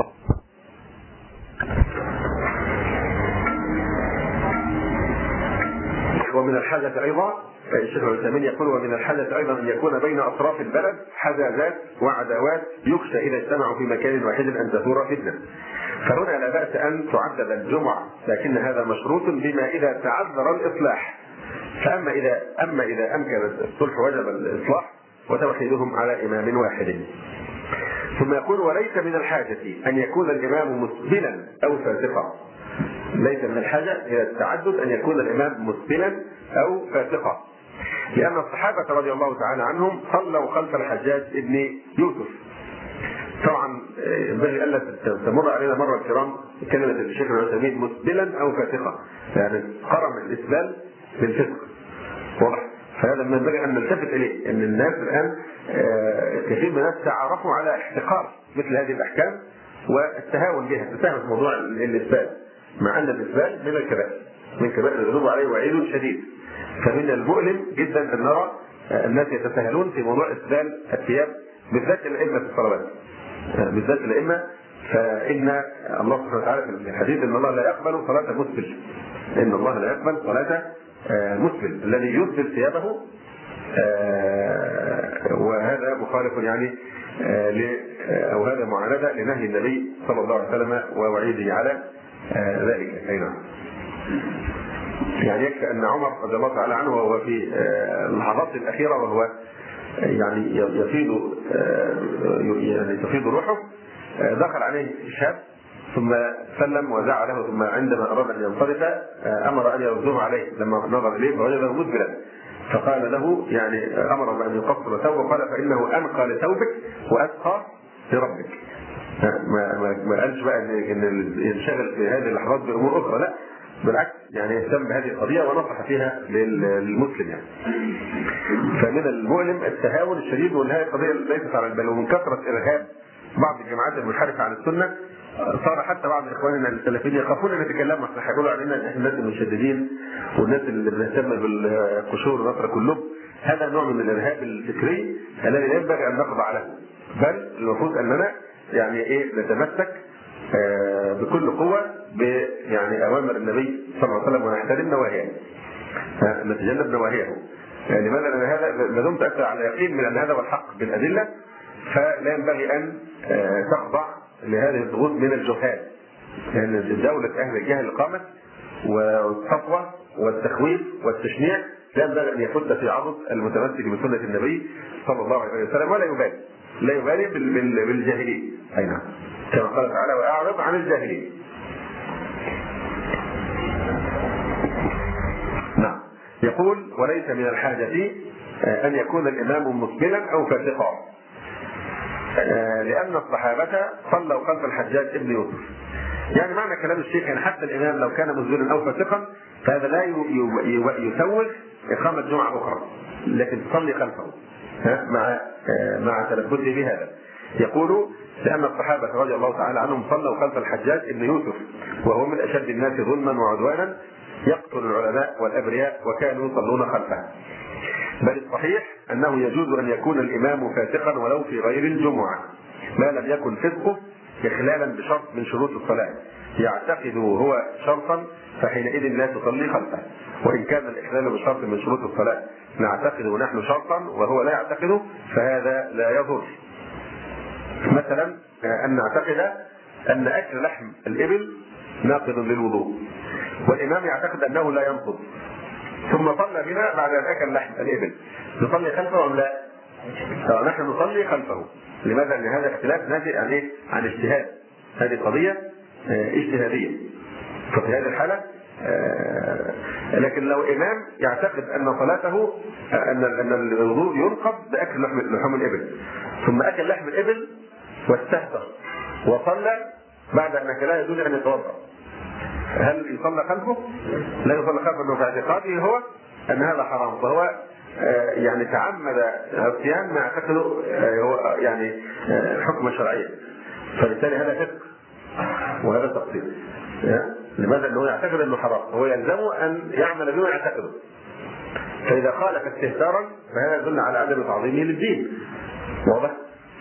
ومن الحاجة أيضا الشيخ العثيمين يقول: ومن الحاجة أيضا أن يكون بين أطراف البلد حزازات وعداوات يخشى إذا اجتمعوا في مكان واحد أن تثور فتنة، فهنا لا بأس أن تعدد الجمعة، لكن هذا مشروط بما إذا تعذر الإصلاح. فأما إذا أما إذا أمكن الصلح وجب الإصلاح وتوحيدهم على إمام واحد. ثم يقول: وليس من الحاجة أن يكون الإمام مسبلا أو فاسقا. ليس من الحاجة إلى التعدد أن يكون الإمام مسبلا أو فاسقا، لأن الصحابة رضي الله تعالى عنهم صلوا خلف الحجاج ابن يوسف. طبعا ينبغي الا تمر علينا مره الكرام كلمه الشيخ العثيمين مسبلا او فاسقا، يعني قرن الاسبال بالفسق، واضح؟ فهذا ما ينبغي ان نلتفت اليه، ان الناس الان كثير من الناس تعرفوا على احتقار مثل هذه الاحكام والتهاون بها، تساهل في موضوع الاسبال، مع ان الاسبال من الكبائر، من كبائر الذنوب عليه وعيد شديد. فمن المؤلم جدا ان نرى الناس يتساهلون في موضوع اسبال الثياب، بالذات الائمه في الصلوات، بالذات الائمه. فان الله سبحانه وتعالى في الحديث ان الله لا يقبل صلاه مسبل، ان الله لا يقبل صلاه مسبل الذي يسبل ثيابه، وهذا مخالف يعني او هذا معانده لنهي النبي صلى الله عليه وسلم ووعيده على ذلك. اي نعم. يعني يكفي ان عمر رضي الله تعالى عنه وهو في اللحظات الاخيره وهو يعني يفيض يعني تفيض روحه، دخل عليه شاب ثم سلم ودعا له، ثم عندما اراد ان ينصرف امر ان يرده عليه، لما نظر اليه فوجده مسبلا فقال له يعني امر بان يقصر ثوبه، قال فانه انقى لثوبك واتقى لربك. ما ما ما قالش بقى ان ينشغل في هذه اللحظات بامور اخرى، لا بالعكس، يعني يهتم بهذه القضيه ونصح فيها للمسلم يعني. فمن المؤلم التهاون الشديد، وهذه القضيه ليست على البال، ومن كثره ارهاب بعض الجماعات المنحرفه عن السنه صار حتى بعض اخواننا السلفيين يخافون ان يتكلموا، احنا هيقولوا علينا ان احنا الناس المشددين والناس اللي بنهتم بالقشور ونترك اللب. هذا نوع من الارهاب الفكري الذي لا ينبغي ان نخضع له، بل المفروض اننا يعني ايه نتمسك آه بكل قوه ب يعني اوامر النبي صلى الله عليه وسلم ونحترم نواهيه، آه نتجنب نواهيه. آه لماذا؟ لان هذا ما دمت اكثر على يقين من ان هذا هو الحق بالادله، فلا ينبغي ان آه تخضع لهذه الضغوط من الجهال، لان يعني دوله اهل الجهل قامت، والتقوى والتخويف والتشنيع لا ينبغي ان يفت في عضد المتمسك بسنه النبي صلى الله عليه وسلم، ولا يبالي لا يبالي بالجاهلين. اي نعم، كما قال تعالى واعرض عن الجاهلين. نعم. يقول وليس من الحاجة أن يكون الإمام مسبلا أو فاسقا، لأن الصحابة صلوا خلف الحجاج ابن يوسف. يعني معنى كلام الشيخ يعني حتى الإمام لو كان مسبلا أو فاسقا فهذا لا يسوغ إقامة جمعة أخرى، لكن تصلي خلفه مع مع تلبسه بهذا. يقول لأن الصحابة رضي الله تعالى عنهم صلوا خلف الحجاج ابن يوسف وهو من أشد الناس ظلما وعدوانا، يقتل العلماء والأبرياء وكانوا يصلون خلفه. بل الصحيح أنه يجوز أن يكون الإمام فاسقا ولو في غير الجمعة، ما لم يكن فسقه إخلالا بشرط من شروط الصلاة يعتقده هو شرطا، فحينئذ لا تصلي خلفه. وإن كان الإخلال بشرط من شروط الصلاة نعتقده نحن شرطا وهو لا يعتقده فهذا لا يضر. مثلا أن نعتقد أن أكل لحم الإبل ناقض للوضوء، والإمام يعتقد أنه لا ينقض، ثم صلى بنا بعد أن أكل لحم الإبل، نصلي خلفه أم لا؟ نحن نصلي خلفه. لماذا؟ لأن هذا اختلاف ناتج عن إيه؟ عن اجتهاد، هذه قضية اجتهادية. ففي هذه الحالة لكن لو إمام يعتقد أن صلاته أن أن الوضوء ينقض بأكل لحم الإبل، ثم أكل لحم الإبل واستهتر وصلى بعد أن أكلها يجوز أن يتوضأ، هل يصلى خلفه؟ لا يصلى خلفه، أنه في اعتقاده هو أن هذا حرام، فهو يعني تعمد الصيام ما يعتقده هو يعني حكم شرعي، فبالتالي هذا فسق وهذا تقصير. لماذا؟ أنه يعتقد أنه حرام، هو يلزمه أن يعمل بما يعتقده، فإذا خالف استهتارا فهذا يدل على عدم تعظيمه للدين. واضح؟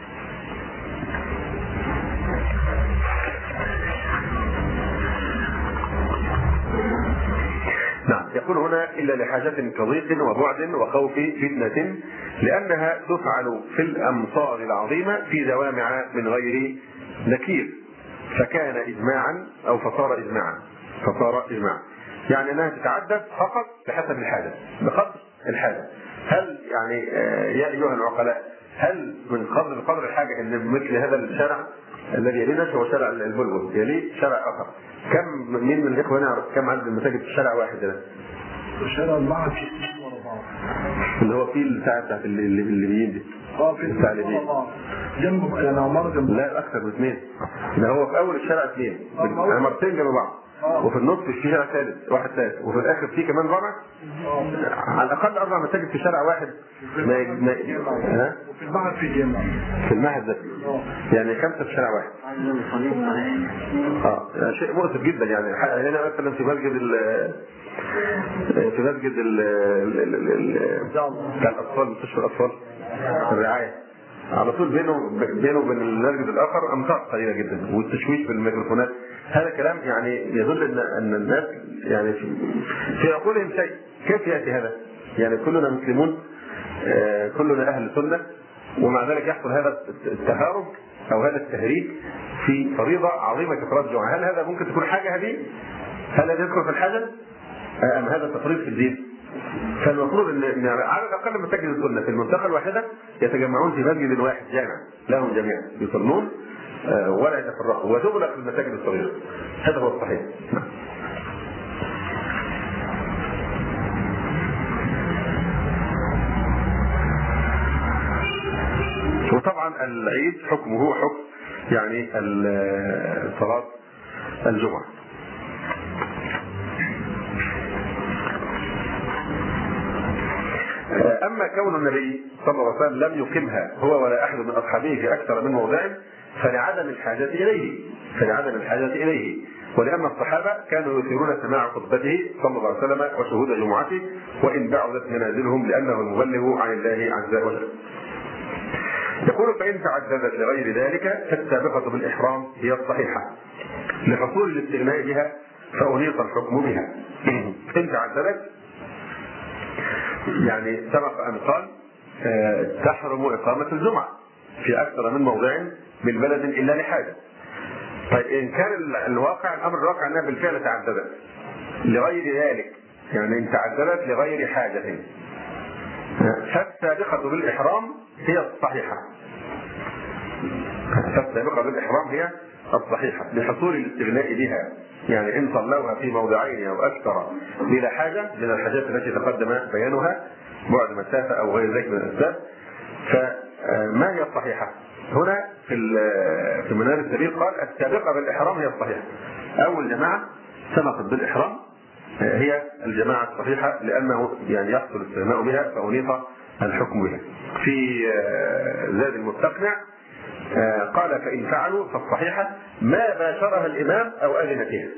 نعم. يقول هنا إلا لحاجة كضيق وبعد وخوف فتنة، لأنها تفعل في الأمصار العظيمة في دوامع من غير نكير، فكان إجماعا أو فصار إجماعا فصار إجماعا يعني أنها تتعدد فقط بحسب الحاجة، بقدر الحاجة. هل يعني يا أيها العقلاء هل من قدر بقدر الحاجة أن مثل هذا الشارع الذي يلينا هو شارع البلبل يليه شارع آخر، كم من من الإخوة نعرف كم عدد المساجد في الشارع واحد ده؟ الشارع أربعة ورا بعض. اللي هو فيه الساعه بتاعت الليبيين دي. اه في الليبيين جنبه يعني عماره جنبه. لا اكثر من اثنين. ده هو في اول الشارع اثنين عمارتين جنب بعض. وفي النص في شارع ثالث واحد ثالث وفي الاخر في كمان رابع. على الاقل اربع مساجد في شارع واحد. ما ما ها وفي المعهد في جامع. في المعهد ده يعني خمسه في شارع واحد. اه شيء مؤسف جدا يعني. هنا مثلا في مسجد ال في مسجد ال بتاع الاطفال مستشفى الاطفال الرعايه على طول بينه بينه وبين المسجد الاخر امتار قليله جدا والتشويش بالميكروفونات. هذا كلام يعني يدل ان ان الناس يعني في, في عقولهم شيء. كيف ياتي هذا؟ يعني كلنا مسلمون آه كلنا اهل سنه ومع ذلك يحصل هذا التهارب او هذا التهريج في فريضه عظيمه كصلاه الجمعه. هل هذا ممكن تكون حاجه هذه؟ هل هذا يذكر في الحاجه؟ ام هذا تفريط في الدين؟ فالمفروض ان على الاقل مساجد السنه في المنطقه الواحده يتجمعون في مسجد واحد جامع لهم جميعا يصلون ولا يتفرقوا وتغلق المساجد الصغيره. هذا هو الصحيح. وطبعا العيد حكمه حكم يعني صلاه الجمعه. أما كون النبي صلى الله عليه وسلم لم يقمها هو ولا أحد من أصحابه في أكثر من موضع فلعدم الحاجة إليه فلعدم الحاجة إليه ولأن الصحابة كانوا يثيرون سماع خطبته صلى الله عليه وسلم وشهود جمعته وإن بعدت منازلهم لأنه المبلغ عن الله عز وجل. يقول فإن تعددت لغير ذلك فالسابقة بالإحرام هي الصحيحة لحصول الاستغناء بها فأنيط الحكم بها. إن تعددت يعني سبق أن قال أه تحرم إقامة الجمعة في أكثر من موضع من بلد إلا لحاجة. طيب إن كان الواقع الأمر الواقع أنها بالفعل تعددت لغير ذلك يعني إن تعددت لغير حاجة فالسابقة بالإحرام هي الصحيحة فالسابقة بالإحرام هي الصحيحة لحصول الاستغناء بها. يعني إن صلوها في موضعين أو أكثر بلا حاجة من الحاجات التي تقدم بيانها بعد مسافة أو غير ذلك من الأسباب فما هي الصحيحة؟ هنا في في منار السبيل قال السابقة بالإحرام هي الصحيحة. أول جماعة سبقت بالإحرام هي الجماعة الصحيحة لأنه يعني يحصل الاستغناء بها فأنيط الحكم بها. في زاد المستقنع قال فإن فعلوا فالصحيحة ما باشرها الإمام أو أذن فيها.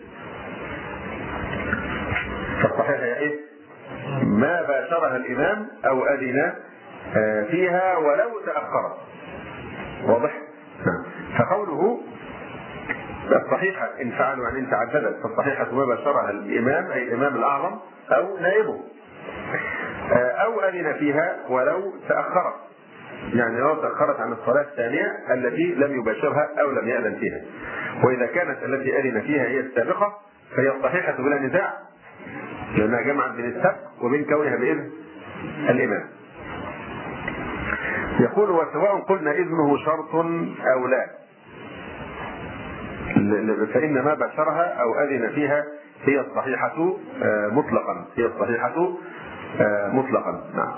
فالصحيحة هي إيه؟ ما باشرها الإمام أو أذن فيها ولو تأخرت. واضح؟ فقوله الصحيحة إن فعلوا يعني إن تعددت فالصحيحة ما باشرها الإمام أي الإمام الأعظم أو نائبه أو أذن فيها ولو تأخرت يعني لو تأخرت عن الصلاة الثانية التي لم يباشرها أو لم يأذن فيها. وإذا كانت التي أذن فيها هي السابقة فهي الصحيحة بلا نزاع لأنها جمعت بين السبق وبين كونها بإذن الإمام. يقول وسواء قلنا إذنه شرط أو لا فإن ما باشرها أو أذن فيها هي الصحيحة مطلقا هي الصحيحة مطلقا. نعم.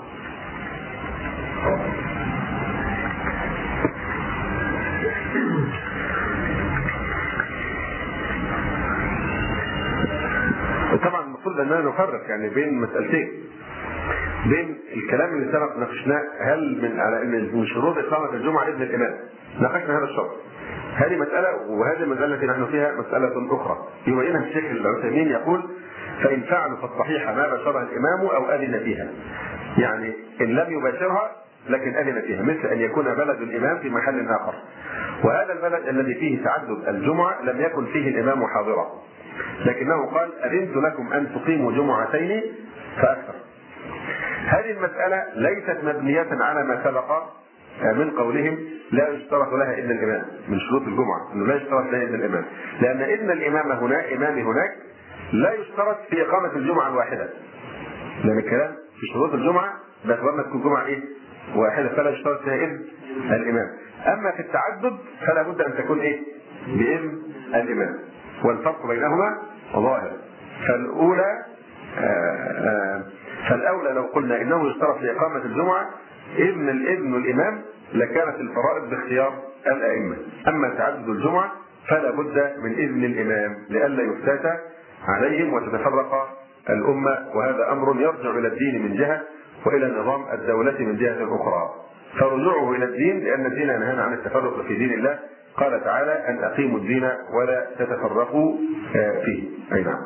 طبعا المفروض اننا نفرق يعني بين مسألتين بين الكلام اللي سبق ناقشناه هل من على ان من شروط اقامه الجمعه اذن الامام ناقشنا هذا الشرط. هذه مساله وهذه المساله التي نحن فيها مساله اخرى يبينها الشيخ العثيمين يقول فان فعلوا فالصحيحه ما باشرها الامام او اذن فيها يعني ان لم يباشرها لكن اذن فيها مثل ان يكون بلد الامام في محل اخر وهذا البلد الذي فيه تعدد الجمعه لم يكن فيه الامام حاضرا لكنه قال أذنت لكم أن تقيموا جمعتين فأكثر. هذه المسألة ليست مبنية على ما سبق من قولهم لا يشترط لها إذن الإمام من شروط الجمعة أنه لا يشترط لها إذن الإمام لأن إذن الإمام هنا إمام هناك لا يشترط في إقامة الجمعة الواحدة لأن الكلام في شروط الجمعة باعتبار تكون جمعة إيه؟ واحدة فلا يشترط فيها إذن الإمام. أما في التعدد فلا بد أن تكون إيه؟ بإذن الإمام والفرق بينهما ظاهر. فالأولى آآ آآ فالأولى لو قلنا قلنا إنه يشترط لإقامة الجمعة إذن الإذن الإمام لكانت الفرائض باختيار الأئمة. أما تعدد الجمعة فلا بد من إذن الإمام لئلا يفتات عليهم وتتفرق الأمة، وهذا أمر يرجع إلى الدين من جهة وإلى نظام الدولة من جهة أخرى. فرجوعه إلى الدين لأن الدين نهانا عن التفرق في دين الله، قال تعالى أن أقيموا الدين ولا تتفرقوا فيه. أي نعم.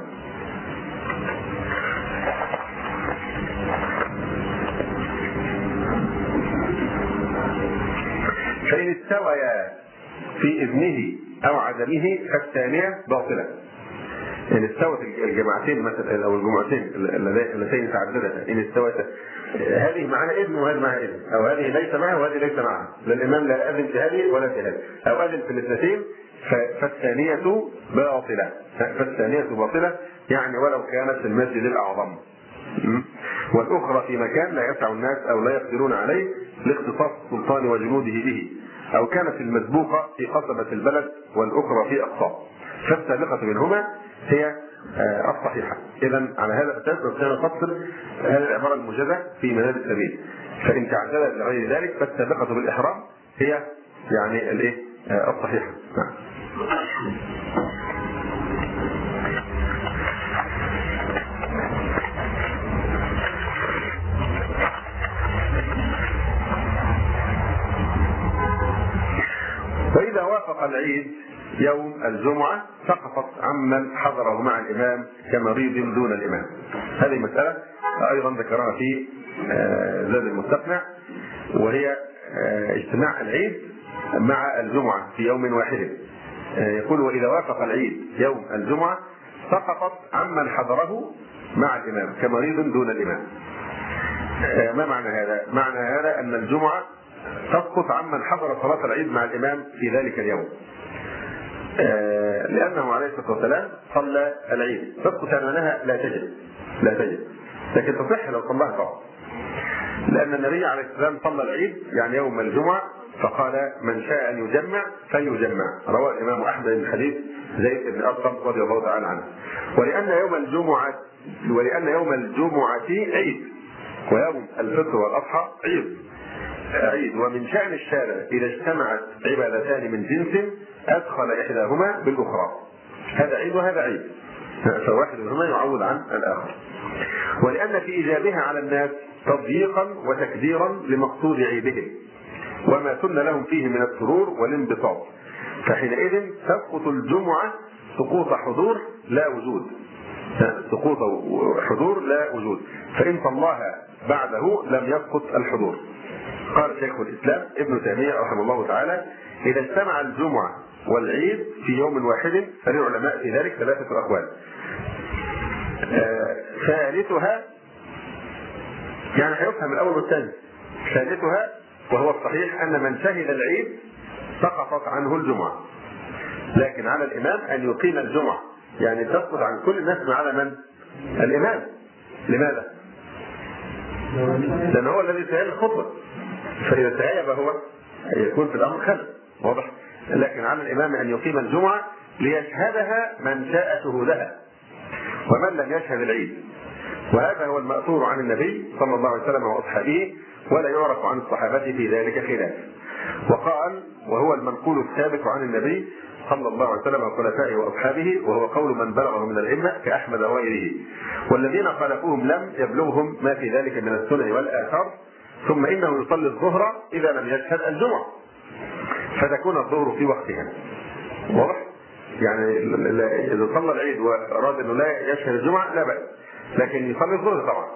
فإن استويا في إذنه أو عدمه فالثانية باطلة. إن استوت الجماعتين مثلا أو الجمعتين اللتين تعددتا، إن استوت هذه معها إذن وهذه معها إذن، أو هذه ليس معها وهذه ليس معها، للإمام لا أذن في هذه ولا في هذه، أو أذن في الاثنتين، فالثانية باطلة. فالثانية باطلة يعني ولو كانت في المسجد الأعظم، والأخرى في مكان لا يسع الناس أو لا يقدرون عليه لاختصاص السلطان وجنوده به، أو كانت المسبوقة في قصبة البلد والأخرى في أقصاه، فالسابقة منهما هي الصحيحة. إذا على هذا الأساس كان تفصل هذه العبارة الموجزة في منهج السبيل. فإن تعددت لغير ذلك فالسابقة بالإحرام هي يعني الإيه الصحيحة. وإذا وافق العيد يوم الجمعة سقطت عمن حضره مع الإمام كمريض دون الإمام. هذه مسألة أيضا ذكرها في زاد المستقنع، وهي اجتماع العيد مع الجمعة في يوم واحد. يقول وإذا وافق العيد يوم الجمعة سقطت عمن حضره مع الإمام كمريض دون الإمام. ما معنى هذا؟ معنى هذا أن الجمعة تسقط عمن حضر صلاة العيد مع الإمام في ذلك اليوم، لأنه عليه الصلاة والسلام صلى العيد. تسقط معناها لا تجب لا تجب لكن تصح لو صلاها طبعا، لأن النبي عليه الصلاة والسلام صلى العيد يعني يوم الجمعة، فقال من شاء أن يجمع فليجمع. رواه الإمام أحمد من حديث زيد بن أرقم رضي الله تعالى عنه. ولأن يوم الجمعة ولأن يوم الجمعة عيد، ويوم الفطر والأضحى عيد عيد ومن شأن الشارع إذا اجتمعت عبادتان من جنس أدخل إحداهما بالأخرى. هذا عيد وهذا عيد، فواحد منهما يعوض عن الآخر. ولأن في إيجابها على الناس تضييقا وتكديرا لمقصود عيدهم وما سن لهم فيه من السرور والانبساط، فحينئذ تسقط الجمعة سقوط حضور لا وجود، سقوط حضور لا وجود، فإن صلاها بعده لم يسقط الحضور. قال شيخ الإسلام ابن تيمية رحمه الله تعالى إذا اجتمع الجمعة والعيد في يوم واحد فللعلماء في ذلك ثلاثة أقوال. آه ثالثها يعني هيفهم الأول والثاني. ثالثها وهو الصحيح أن من شهد العيد سقطت عنه الجمعة، لكن على الإمام أن يقيم الجمعة، يعني تسقط عن كل الناس ما على من؟ الإمام. لماذا؟ لأن هو الذي سيأتي الخطبة، فإذا تغيب هو يكون في الأمر خلل واضح. لكن على الإمام أن يقيم الجمعة ليشهدها من شاء شهودها ومن لم يشهد العيد، وهذا هو المأثور عن النبي صلى الله عليه وسلم وأصحابه، ولا يعرف عن الصحابة في ذلك خلاف. وقال وهو المنقول الثابت عن النبي صلى الله عليه وسلم وخلفائه وأصحابه، وهو قول من بلغه من الأئمة كأحمد وغيره، والذين خالفوهم لم يبلغهم ما في ذلك من السنن والآثار. ثم إنه يصلي الظهر إذا لم يشهد الجمعة فتكون الظهر في وقتها واضح. يعني إذا صلى العيد وأراد أنه لا يشهد الجمعة لا بأس، لكن يصلي الظهر طبعا.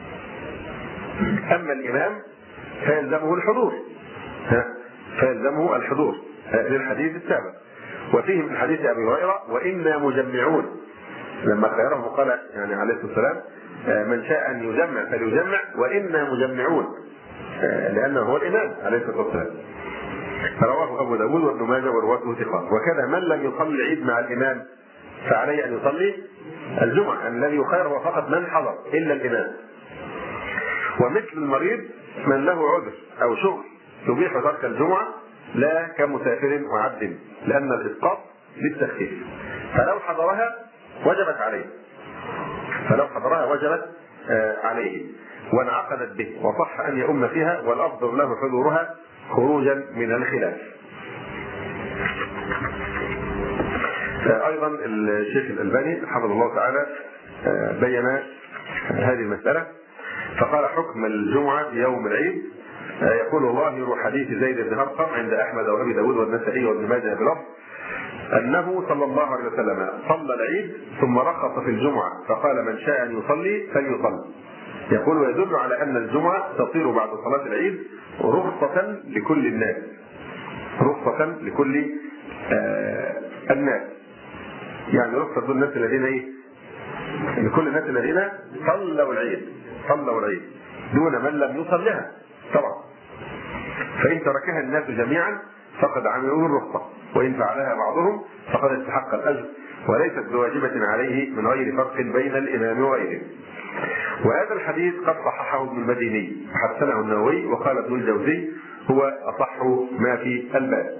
أما الإمام فيلزمه الحضور فيلزمه الحضور للحديث السابق. وفيه من حديث أبي هريرة وإنا مجمعون، لما خيره قال يعني عليه الصلاة والسلام من شاء أن يجمع فليجمع وإنا مجمعون، لأنه هو الإمام عليه الصلاة والسلام. رواه أبو داود وابن ماجه ورواته ثقات. وكذا من لم يصلي العيد مع الإمام فعليه أن يصلي الجمعة، الذي يخير هو فقط من حضر إلا الإمام. ومثل المريض من له عذر أو شغل يبيح ترك الجمعة لا كمسافر وعبد، لأن الإسقاط بالتخفيف، فلو حضرها وجبت عليه فلو حضرها وجبت عليه وانعقدت به وصح أن يؤم فيها والأفضل له حضورها خروجا من الخلاف. أيضا الشيخ الألباني حفظه الله تعالى بين هذه المسألة فقال: حكم الجمعة يوم العيد يقول ظاهر حديث زيد بن أرقم عند أحمد وأبي داود والنسائي وابن ماجه بلفظ أنه صلى الله عليه وسلم صلى العيد ثم رخص في الجمعة فقال: من شاء أن يصلي فليصلي. يقول: ويدل على أن الجمعة تصير بعد صلاة العيد رخصة لكل الناس، رخصة لكل آه الناس، يعني رخصة للناس الذين ايه؟ لكل الناس الذين صلوا العيد، صلوا العيد دون من لم يصلها طبعا. فإن تركها الناس جميعا فقد عملوا الرخصة، وإن فعلها بعضهم فقد استحق الأجر، وليست بواجبة عليه من غير فرق بين الإمام وغيره. وهذا الحديث قد صححه ابن المديني وحسنه النووي، وقال ابن الجوزي هو أصح ما في الباب.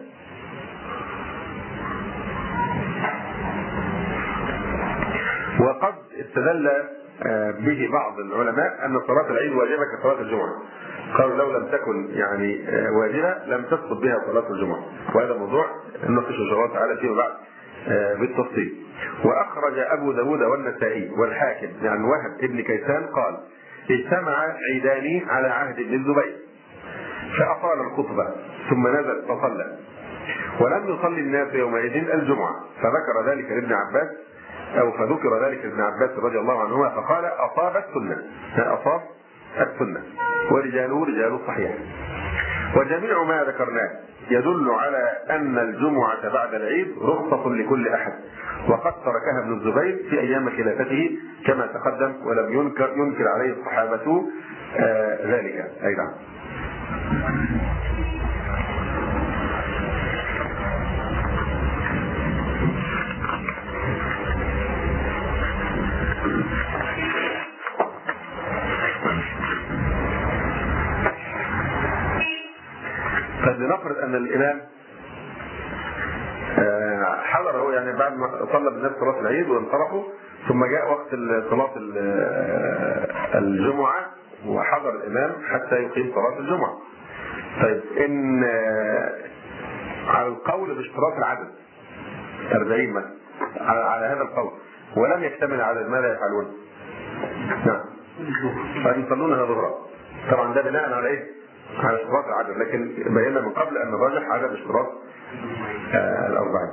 وقد استدل به بعض العلماء أن صلاة العيد واجبة كصلاة الجمعة، قالوا لو لم تكن يعني واجبة لم تسقط بها صلاة الجمعة، وهذا موضوع نناقشه إن شاء الله تعالى فيما بعد بالتفصيل. وأخرج أبو داود والنسائي والحاكم عن وهب ابن كيسان قال: اجتمع عيدان على عهد ابن الزبير فأطال الخطبة ثم نزل فصلى، ولم يصلي الناس يومئذ الجمعة، فذكر ذلك لابن عباس أو فذكر ذلك لابن عباس رضي الله عنهما فقال: أصاب السنة، أصاب السنة ورجاله رجال الصحيح. وجميع ما ذكرناه يدل على أن الجمعة بعد العيد رخصة لكل أحد، وقد تركها ابن الزبير في أيام خلافته كما تقدم، ولم ينكر, ينكر عليه الصحابة آه ذلك أيضا. قد نفرض أن الإمام حضر يعني بعد ما صلى بالناس صلاة العيد وانصرفوا، ثم جاء وقت صلاة الجمعة وحضر الإمام حتى يقيم صلاة الجمعة. طيب إن على القول باشتراط العدد أربعين مثلا، على هذا القول ولم يكتمل العدد ماذا يفعلون؟ نعم فيصلونها ظهرا. طبعا ده بناء على ايه؟ على اشتراط العدد، لكن بينا من قبل ان الراجح عدد اشتراط آه الاربعين.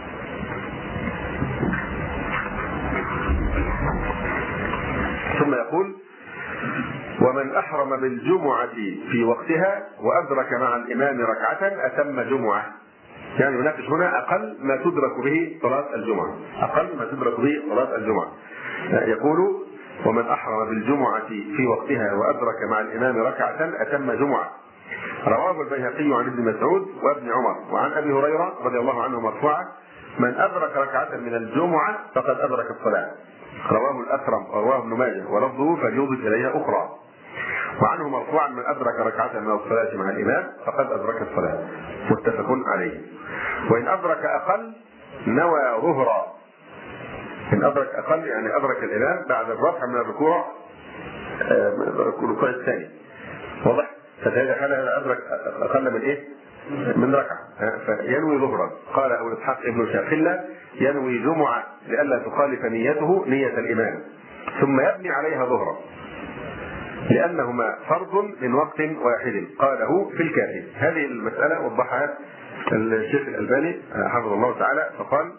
ثم يقول: ومن احرم بالجمعة في وقتها وادرك مع الامام ركعة اتم جمعة. يعني يناقش هنا اقل ما تدرك به صلاة الجمعة، اقل ما تدرك به صلاة الجمعة. يقول: ومن أحرم بالجمعة في وقتها وأدرك مع الإمام ركعة أتم جمعة. رواه البيهقي عن ابن مسعود وابن عمر وعن أبي هريرة رضي الله عنه مرفوعا: من أدرك ركعة من الجمعة فقد أدرك الصلاة. رواه الأكرم ورواه ابن ماجه ولفظه فليضف إليها أخرى. وعنه مرفوعا: من أدرك ركعة من الصلاة مع الإمام فقد أدرك الصلاة. متفق عليه. وإن أدرك أقل نوى ظهرا. إن أدرك أقل يعني أدرك الإمام بعد الرفع من الركوع الركوع الثاني، واضح؟ ففي هذه الحالة أدرك أقل من إيه؟ من ركعة، فينوي ظهرا. قال أبو إسحاق ابن شاخلة: ينوي جمعة لئلا تخالف نيته نية الإمام، ثم يبني عليها ظهرا، لأنهما فرض من وقت واحد. قاله في الكافي. هذه المسألة وضحها الشيخ الألباني حفظه الله تعالى، فقال: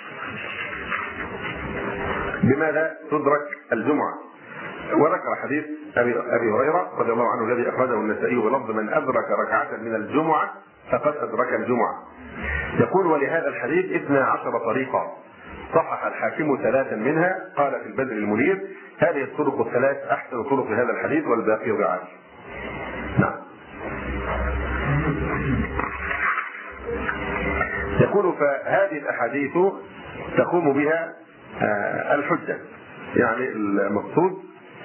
بماذا تدرك الجمعة؟ وذكر حديث أبي, أبي هريرة رضي الله عنه الذي أخرجه النسائي بلفظ: من أدرك ركعة من الجمعة فقد أدرك الجمعة. يقول: ولهذا الحديث اثنا عشر طريقة، صحح الحاكم ثلاثا منها. قال في البدر المنير: هذه الطرق الثلاث أحسن طرق هذا الحديث والباقي ضعاف. نعم. يقول: فهذه الأحاديث تقوم بها آه الحجة، يعني المقصود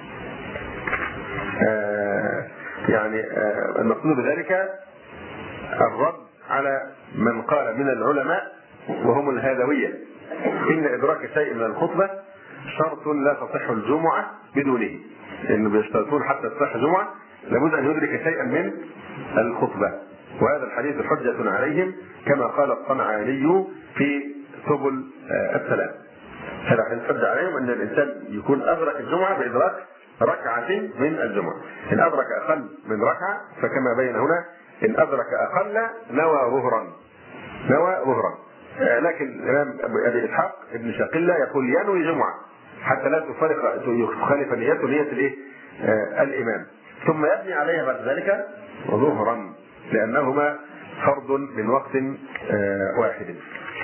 آه يعني آه المقصود بذلك الرد على من قال من العلماء وهم الهذوية إن إدراك شيء من الخطبة شرط لا تصح الجمعة بدونه، لأنه بيشترطون حتى تصح الجمعة لابد أن يدرك شيئا من الخطبة، وهذا الحديث حجة عليهم كما قال الصنعاني في سبل السلام. هذا حديث حجة عليهم أن الإنسان يكون أدرك الجمعة بإدراك ركعة من الجمعة. إن أدرك أقل من ركعة فكما بين هنا إن أدرك أقل نوى ظهرا نوى ظهرا. لكن الإمام أبي إسحاق ابن شاقلة يقول ينوي جمعة حتى لا تفرق تخالف نيته نية الإيه؟ آه الإمام، ثم يبني عليها بعد ذلك ظهرا لأنهما فرض من وقت آه واحد.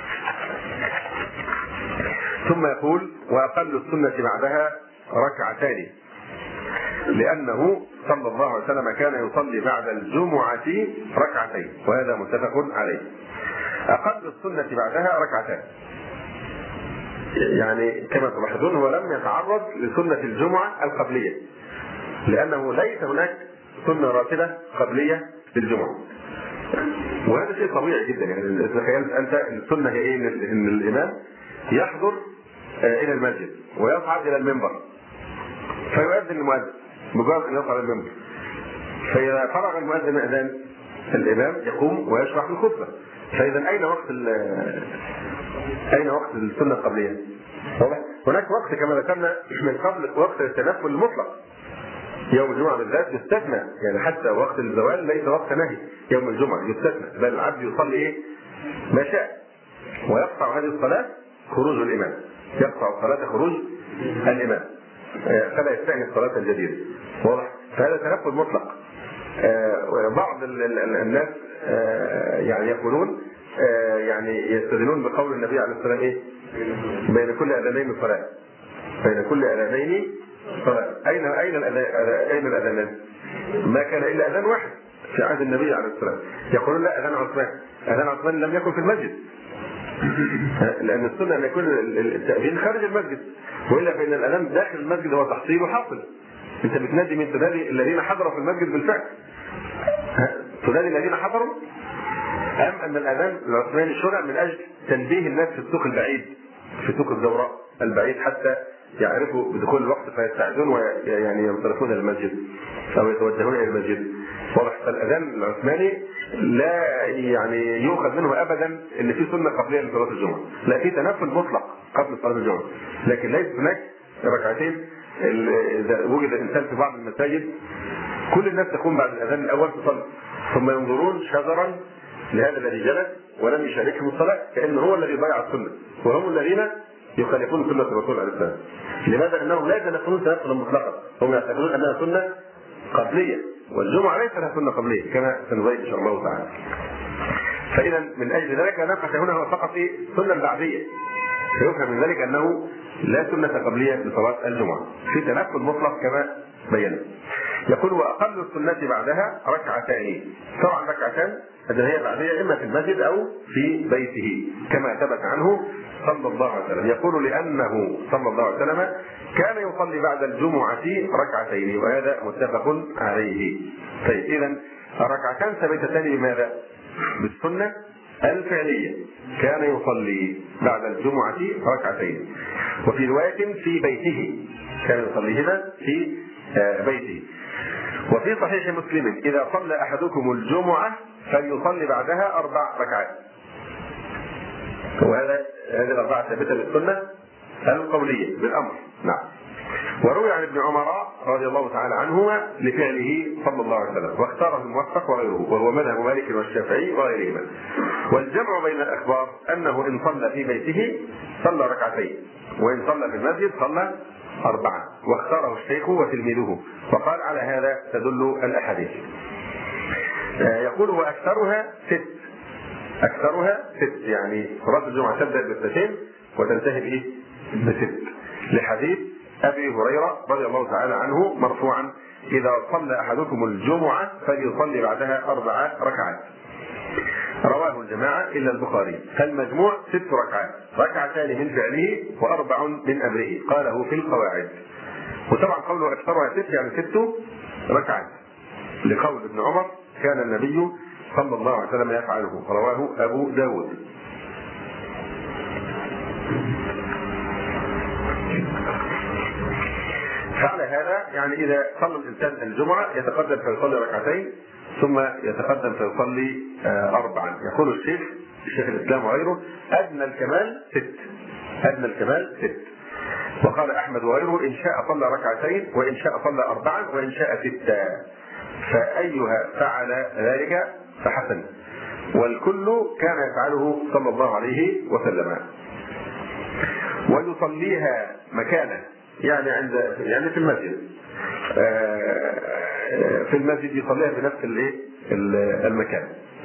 ثم يقول وأقل السنة بعدها ركعتان، لأنه صلى الله عليه وسلم كان يصلي بعد الجمعة ركعتين، وهذا متفق عليه. أقل السنة بعدها ركعتان، يعني كما تلاحظون هو لم يتعرض لسنة الجمعة القبلية، لأنه ليس هناك سنة راتبة قبلية للجمعة، وهذا شيء طبيعي جدا. يعني تخيل أنت السنة هي إيه؟ إن الإمام يحضر إلى المسجد ويصعد إلى المنبر فيؤذن المؤذن مجرد أن يصعد المنبر، فإذا فرغ المؤذن من أذان الإمام يقوم ويشرح الخطبة. فإذا أين وقت أين وقت السنة القبلية؟ هناك وقت كما ذكرنا من قبل وقت التنفل المطلق، يوم الجمعة بالذات يستثنى، يعني حتى وقت الزوال ليس وقت نهي، يوم الجمعة يستثنى، بل العبد يصلي إيه؟ ما شاء، ويقطع هذه الصلاة خروج الإمام، يقطع الصلاة خروج الإمام فلا يستأنف الصلاة الجديدة. واضح؟ فهذا تنفل مطلق. بعض الناس يعني يقولون يعني يستدلون بقول النبي عليه الصلاة والسلام ايه؟ بين كل اذانين صلاة، بين كل اذانين صلاة. اين اين اين الاذانان؟ ما كان الا اذان واحد في عهد النبي عليه الصلاة والسلام. يقولون لا اذان عثمان، اذان عثمان لم يكن في المسجد، لان السنة ان يكون التأذين خارج المسجد، والا فان الاذان داخل المسجد هو تحصيل وحاصل. انت بتنادي من تنادي الذين حضروا في المسجد بالفعل، تنادي الذين حضروا، أم أن الأذان العثماني شرع من أجل تنبيه الناس في السوق البعيد، في سوق الزوراء البعيد حتى يعرفوا بدخول الوقت فيستعدون ويعني ينصرفون إلى المسجد أو يتوجهون إلى المسجد. واضح؟ فالأذان العثماني لا يعني يؤخذ منه أبدا أن في سنة قبلية لصلاة الجمعة، لا، في تنفل مطلق قبل صلاة الجمعة، لكن ليس هناك ركعتين. إذا وجد الإنسان في بعض المساجد كل الناس تقوم بعد الأذان الأول تصلي، ثم ينظرون شذرا لهذا الذي جلس ولم يشاركهم الصلاة كأنه هو الذي ضيع السنة، وهم الذين يخالفون سنة الرسول عليه السلام. لماذا؟ لأنهم لا يتنفذون تنفذا مطلقا، هم يعتقدون أنها سنة قبلية، والجمعة ليس لها سنة قبلية كما سنبين إن شاء الله تعالى. فإذا من أجل ذلك نقش هنا هو فقط في سنة بعدية، فيفهم من ذلك أنه لا سنة قبلية لصلاة الجمعة، في تنفذ مطلق كما بينا. يقول وأقل السنة بعدها ركعتان، طبعا ركعتان هذه هي بعدية إما في المسجد أو في بيته كما ثبت عنه صلى الله عليه وسلم. يقول لأنه صلى الله عليه وسلم كان يصلي بعد الجمعة ركعتين، وهذا متفق عليه. طيب إذا الركعتان ثبتتان بماذا؟ بالسنة الفعلية، كان يصلي بعد الجمعة ركعتين، وفي رواية في بيته كان يصليهما في بيته. وفي صحيح مسلم إذا صلى أحدكم الجمعة فليصلي بعدها أربع ركعات، وهذا هذه الأربعة ثابتة بالسنة القولية بالأمر. نعم. وروي عن ابن عمر رضي الله تعالى عنهما لفعله صلى الله عليه وسلم، واختاره الموفق وغيره، وهو مذهب مالك والشافعي وغيرهما. والجمع بين الأخبار أنه إن صلى في بيته صلى ركعتين، وإن صلى في المسجد صلى أربعة، واختاره الشيخ وتلميذه، وقال على هذا تدل الأحاديث. يقول وأكثرها ست، أكثرها ست، يعني صلاة الجمعة تبدأ باثنتين وتنتهي بإيه؟ بست، لحديث أبي هريرة رضي الله تعالى عنه مرفوعا إذا صلى أحدكم الجمعة فليصلي بعدها أربع ركعات. رواه الجماعة إلا البخاري. فالمجموع ست ركعات، ركعتان من فعله وأربع من أمره، قاله في القواعد. وطبعا قوله أكثرها ست يعني ست ركعات، لقول ابن عمر كان النبي صلى الله عليه وسلم يفعله، رواه أبو داود. فعلى هذا يعني إذا صلى الإنسان الجمعة يتقدم فيصلي ركعتين ثم يتقدم فيصلي أربعا. يقول الشيخ الشيخ الإسلام وغيره أدنى الكمال ست أدنى الكمال ست. وقال أحمد وغيره إن شاء صلى ركعتين وإن شاء صلى أربعا وإن شاء ستا، فأيها فعل ذلك فحسن، والكل كان يفعله صلى الله عليه وسلم. ويصليها مكانه يعني عند يعني في المسجد في المسجد يصليها بنفس الايه المكان.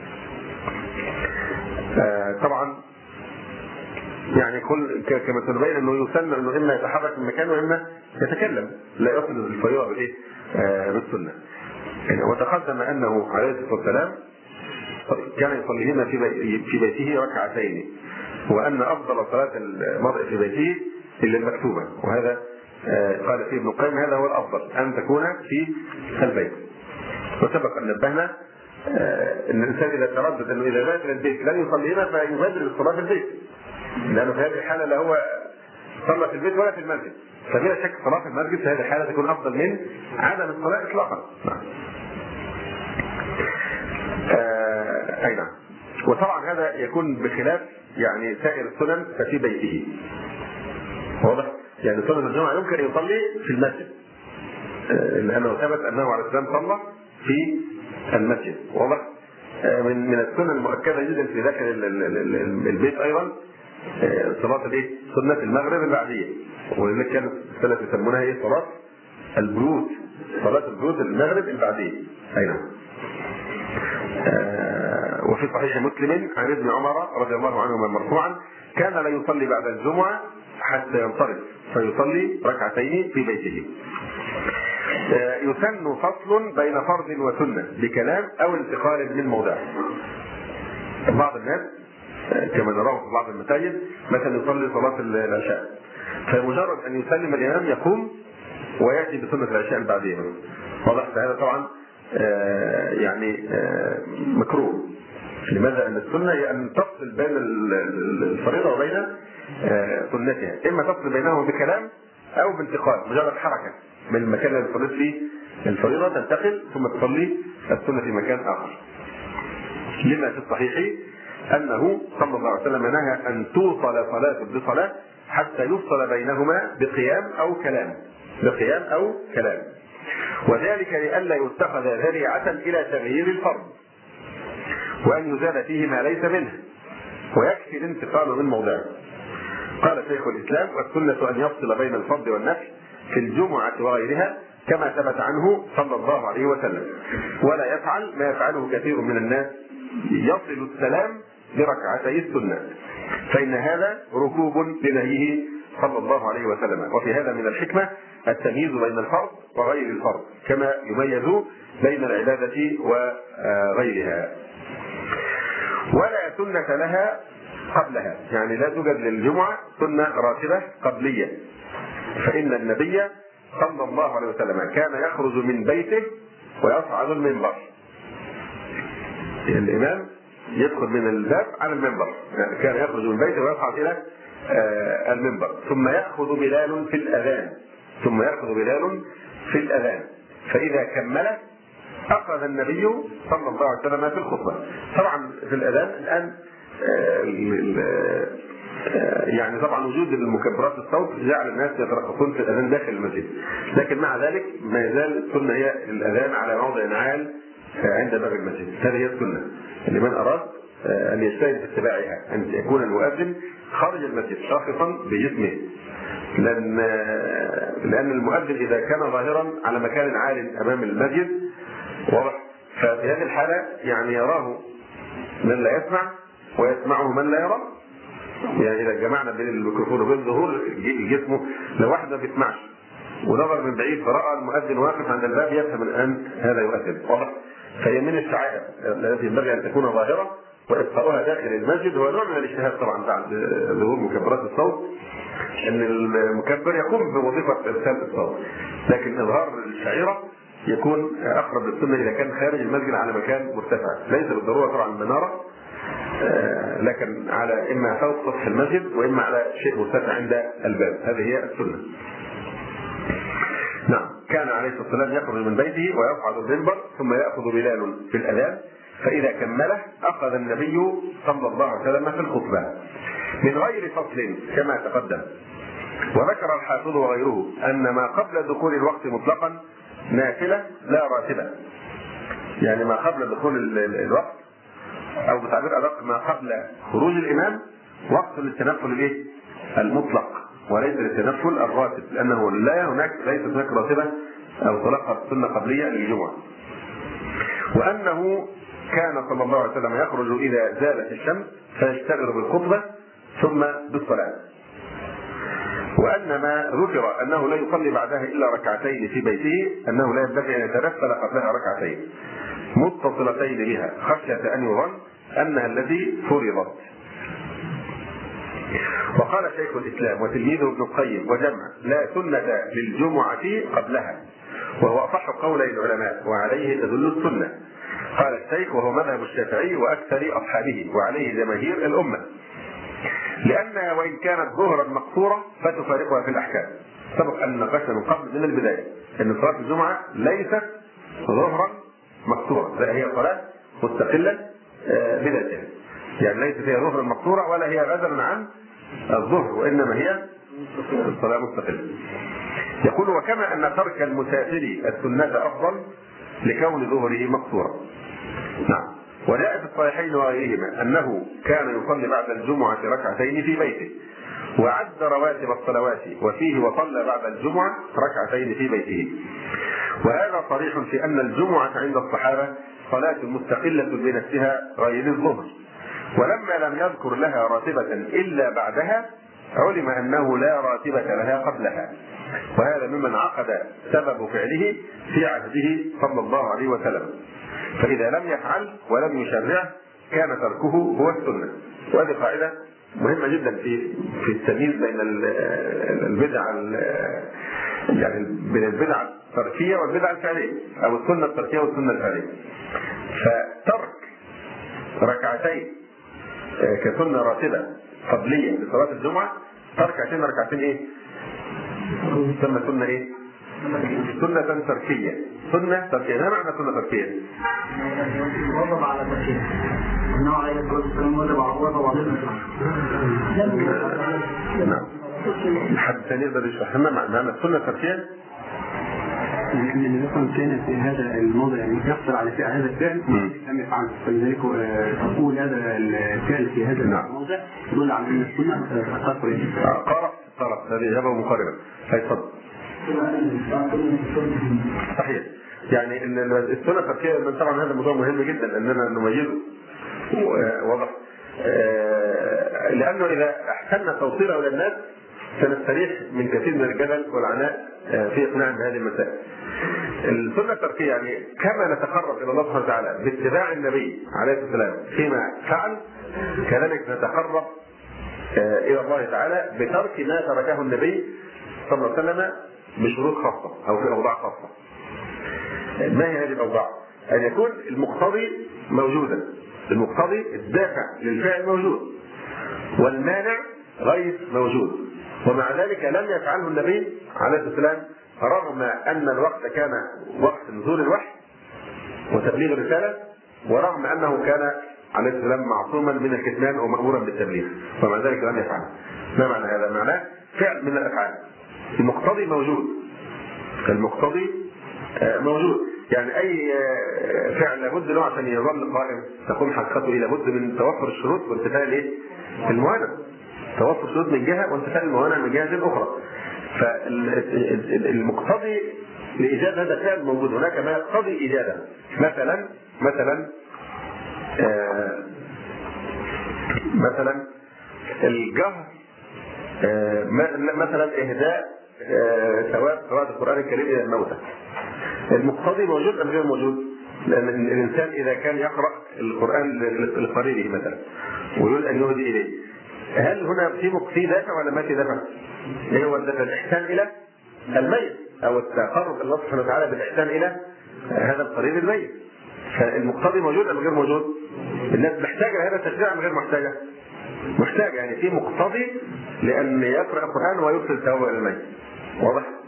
طبعا يعني كل كما تبين انه يسن انه اما يتحرك من مكانه واما يتكلم، لا يصل الفريضه بالايه بالسنه. وتقدم انه عليه الصلاه والسلام كان يصليهما في في بيته ركعتين، وان افضل صلاه المرء في بيته الا المكتوبه، وهذا قال فيه ابن القيم هذا هو الافضل ان تكون في البيت. وسبق ان نبهنا ان الانسان اذا تردد انه اذا مات الى البيت لن يصليهما فيبادر بالصلاه في البيت، لانه في هذه الحاله لا هو صلى في البيت ولا في المسجد، فبلا شك الصلاه في المسجد في هذه الحاله تكون افضل من عدم الصلاه اطلاقا. آه اي نعم. وطبعا هذا يكون بخلاف يعني سائر السنن ففي بيته. واضح؟ يعني سنة الجمعة يمكن أن يصلي في المسجد، لأنه ثبت أنه عليه السلام صلى في المسجد. واضح؟ من من السنن المؤكدة جدا في داخل البيت أيضا صلاة الايه؟ سنة المغرب البعدية، ولذلك كانت السلف يسمونها ايه؟ صلاة البيوت، صلاة البيوت المغرب البعدية. أي نعم. وفي صحيح مسلم عن ابن عمر رضي الله عنهما مرفوعا كان لا يصلي بعد الجمعة حتى ينصرف فيصلي ركعتين في بيته. يسن فصل بين فرض وسنة بكلام أو انتقال من موضعه. بعض الناس كما نراه في بعض المساجد مثلا يصلي صلاة العشاء، فمجرد أن يسلم الإمام يقوم ويأتي بسنة العشاء البعدية. واضح؟ فهذا طبعا يعني مكروه. لماذا؟ أن السنة هي أن تفصل بين الفريضة وبين سنتها، إما تفصل بينهما بكلام أو بانتقال، مجرد حركة من المكان الذي صليت فيه الفريضة تنتقل ثم تصلي السنة في مكان آخر. لما في الصحيح أنه صلى الله عليه وسلم نهى أن توصل صلاة بصلاة حتى يفصل بينهما بقيام أو كلام بقيام أو كلام وذلك لئلا يتخذ ذريعة إلى تغيير الفرض وأن يزال فيه ما ليس منه ويكفي الانتقال من موضعه. قال شيخ الإسلام: والسنة أن يفصل بين الفرض والنفل في الجمعة وغيرها كما ثبت عنه صلى الله عليه وسلم، ولا يفعل ما يفعله كثير من الناس يصل السلام بركعتي السنة، فإن هذا ركوب لنهيه صلى الله عليه وسلم. وفي هذا من الحكمة التمييز بين الفرض وغير الفرض كما يميز بين العبادة وغيرها. ولا سنة لها قبلها، يعني لا توجد للجمعة سنة راتبة قبلية، فإن النبي صلى الله عليه وسلم كان يخرج من بيته ويصعد المنبر. الإمام يدخل من الباب على المنبر، يعني كان يخرج من بيته ويصعد إلى المنبر، ثم يأخذ بلال في الأذان ثم يأخذ بلال في الأذان فإذا كمل أخذ النبي صلى الله عليه وسلم في الخطبة. طبعا في الأذان الآن يعني طبعا وجود المكبرات الصوت جعل الناس يترقصون في الأذان داخل المسجد، لكن مع ذلك ما يزال السنة هي الأذان على موضع عال عند باب المسجد. هذه هي السنة لمن أراد أن يجتهد في اتباعها، أن يكون المؤذن خارج المسجد شاخصا بجسمه، لأن لأن المؤذن إذا كان ظاهرا على مكان عال أمام المسجد واضح، ففي هذه الحالة يعني يراه من لا يسمع ويسمعه من لا يرى. يعني إذا جمعنا بين الميكروفون وبين ظهور جسمه، لو واحد ما بيسمعش ونظر من بعيد فرأى المؤذن واقف عند الباب يفهم الآن هذا يؤذن واضح. فهي من الشعائر التي ينبغي أن تكون ظاهرة، وإبقاؤها داخل المسجد هو نوع من الاجتهاد طبعا بعد ظهور مكبرات الصوت، أن المكبر يقوم بوظيفة إرسال الصوت، لكن إظهار الشعيرة يكون أقرب للسنة إذا كان خارج المسجد على مكان مرتفع، ليس بالضرورة طبعا المنارة، لكن على إما فوق سطح المسجد وإما على شيء مرتفع عند الباب. هذه هي السنة. عليه الصلاة والسلام يخرج من بيته ويصعد المنبر ثم يأخذ بلال في الأذان، فإذا كمله أخذ النبي صلى الله عليه وسلم في الخطبة من غير فصل كما تقدم. وذكر الحافظ وغيره أن ما قبل دخول الوقت مطلقا نافلة لا راتبة، يعني ما قبل دخول الوقت أو بتعبير أدق ما قبل خروج الإمام وقت للتنفل الإيه؟ المطلق وليس للتنفل الراتب، لأنه لا هناك ليس هناك راتبة أو طلاق سنة قبلية للجمعة. وأنه كان صلى الله عليه وسلم يخرج إذا زالت الشمس فيشتغل بالخطبة ثم بالصلاة. وأن ما ذكر أنه لا يصلي بعدها إلا ركعتين في بيته أنه لا ينبغي أن يتنفل قبلها ركعتين متصلتين بها خشية أن يظن أنها التي فرضت. وقال شيخ الإسلام وتلميذه ابن القيم وجمع لا سنة للجمعة قبلها، وهو أصح قولي العلماء وعليه تدل السنة. قال الشيخ وهو مذهب الشافعي وأكثر أصحابه وعليه جماهير الأمة، لأنها وإن كانت ظهرا مقصورة فتفارقها في الأحكام. سبق أن ناقشنا من قبل من البداية أن صلاة الجمعة ليست ظهرا مقصورة، بل هي صلاة مستقلة بذاتها، يعني ليست هي ظهرا مقصورة ولا هي بدلا عن الظهر، وإنما هي صلاة مستقلة. يقول وكما أن ترك المسافر السنة أفضل لكون ظهره مقصورا. نعم. وجاء في الصحيحين وغيرهما أنه كان يصلي بعد الجمعة ركعتين في بيته وعد رواتب الصلوات وفيه وصلى بعد الجمعة ركعتين في بيته. وهذا صريح في أن الجمعة عند الصحابة صلاة مستقلة بنفسها غير الظهر، ولما لم يذكر لها راتبة إلا بعدها علم أنه لا راتبة لها قبلها، وهذا ممن عقد سبب فعله في عهده صلى الله عليه وسلم، فإذا لم يفعل ولم يشرعه كان تركه هو السنة. وهذه قاعدة مهمة جدا في في التمييز بين البدع يعني بين البدع التركية والبدع الفعلية أو السنة التركية والسنة الفعلية. فترك ركعتين كسنة راتبة قبلية لصلاة الجمعة ترك عشان ركعتين إيه؟ سنة سنة إيه؟ سنة تركية. سنة تركية. ما معنى سنة تركية؟ وضب على تركية. إنه عليه الصلاة والسلام وضب على وضب على نعم. حد ثاني يقدر يشرح لنا معنى السنة التركية؟ لأن النبي صلى الله عليه وسلم كان في هذا الموضع يعني يقصر على فعل هذا الفعل لم يفعله، فلذلك تقول هذا الفعل في هذا الموضع يدل على أن السنة تقصر. قرأ قرأ هذه إجابة مقاربة. هيتفضل. صحيح. يعني ان السنة التركية طبعا هذا موضوع مهم جدا اننا نميزه واضح، لانه اذا احسننا توصيله الى الناس سنستريح من كثير من الجدل والعناء في اقناعهم بهذه المسائل. السنة التركية يعني كما نتقرب الى الله سبحانه وتعالى باتباع النبي عليه الصلاة والسلام فيما فعل، كذلك نتقرب الى الله تعالى بترك ما تركه النبي صلى الله عليه وسلم بشروط خاصة او في اوضاع خاصة. ما هي هذه الاوضاع؟ ان يكون المقتضي موجودا، المقتضي الدافع للفعل موجود والمانع غير موجود، ومع ذلك لم يفعله النبي عليه الصلاة والسلام رغم ان الوقت كان وقت نزول الوحي وتبليغ الرسالة، ورغم انه كان عليه السلام معصوما من الكتمان ومأمورا بالتبليغ، ومع ذلك لم يفعله. ما معنى هذا؟ معناه فعل من الافعال المقتضي موجود، المقتضي موجود، يعني اي فعل لابد له عشان يظل قائم تقوم حقيقته الى بد من توفر الشروط وانتفاء الايه؟ الموانع. توفر الشروط من جهه وانتفاء الموانع من جهه اخرى. فالمقتضي لايجاد هذا الفعل موجود، هناك ما يقتضي ايجاده. مثلا مثلا آه مثلا الجهر، آه مثلا اهداء ثواب قراءة القرآن الكريم إلى الموتى. المقتضي موجود أم غير موجود؟ لأن الإنسان إذا كان يقرأ القرآن لقريبه مثلا ويريد أن يهدي إليه، هل هنا في في دافع ولا ما في دافع؟ إيه هو الدافع؟ الإحسان إلى الميت أو التقرب الله سبحانه وتعالى بالإحسان إلى هذا القريب الميت. فالمقتضي موجود أم غير موجود؟ الناس محتاجة هذا التشريع أم غير محتاجة؟ محتاجة، يعني في مقتضي لأن يقرأ القرآن ويرسل ثوابه إلى الميت. واضح؟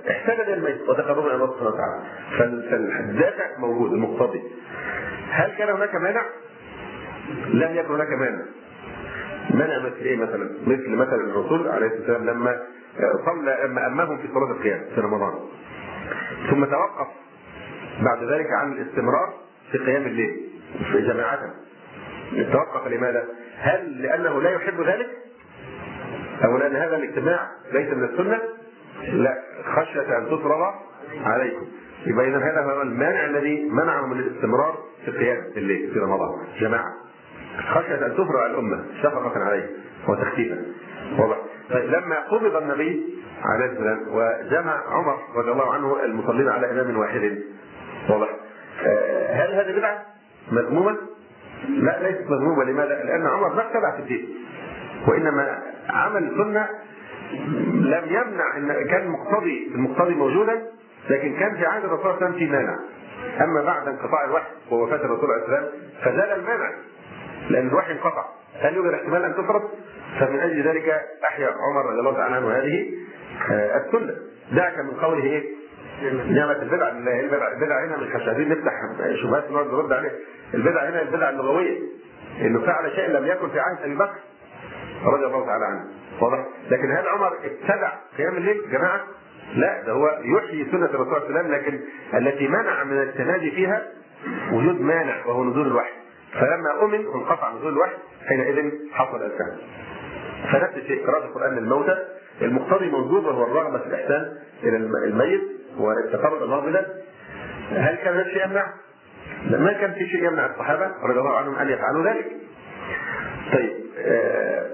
احتاج الميت وتقربا الى الله سبحانه وتعالى. فالدافع موجود المقتضي. هل كان هناك مانع؟ لم يكن هناك مانع. منع مثل ايه مثلا؟ مثل مثل الرسول عليه الصلاه والسلام لما صلى لما امهم في صلاه القيام في رمضان ثم توقف بعد ذلك عن الاستمرار في قيام الليل في جماعة. توقف لماذا؟ هل لانه لا يحب ذلك؟ او لان هذا الاجتماع ليس من السنه؟ لا، خشيه ان تفرض عليكم. يبقى اذا هذا هو المانع الذي منعه من الاستمرار في قيام الليل في رمضان جماعه، خشيه ان تفرض على الامه شفقه عليه وتخفيفا. واضح؟ طيب لما قبض النبي عليه السلام وجمع عمر رضي الله عنه المصلين على امام واحد، واضح؟ هل هذه بدعه مذمومه؟ لا، ليست مذمومه. لماذا؟ لان عمر ما ابتدع في الدين، وانما عمل سنه لم يمنع ان كان مقتضي المقتضي موجودا، لكن كان في عهد الرسول صلى الله عليه وسلم في مانع. اما بعد انقطاع الوحي ووفاه الرسول عليه السلام فزال المانع لان الوحي انقطع. هل يوجد احتمال ان تفرض؟ فمن اجل ذلك احيا عمر رضي الله تعالى عنه هذه السنه. دعك من قوله ايه؟ نعمة البدع. البدع البدع هنا مش عايزين نفتح شبهات نقعد نرد عليها. البدع هنا البدع اللغويه، انه فعل شيء لم يكن في عهد ابي بكر رضي الله تعالى عنه. واضح؟ لكن هل عمر ابتدع قيام الليل جماعه؟ لا، ده هو يحيي سنه الرسول صلى الله عليه وسلم، لكن التي منع من التنادي فيها وجود مانع وهو نزول الوحي. فلما امن وانقطع نزول الوحي حينئذ حصل الفعل. فنفس الشيء قراءه القران للموتى المقتضي موجود، وهو الرغبه في الاحسان الى الميت والتقرب الله بذلك. هل كان هذا الشيء يمنع؟ ما كان في شيء يمنع الصحابه رضي الله عنهم ان يفعلوا ذلك. طيب آه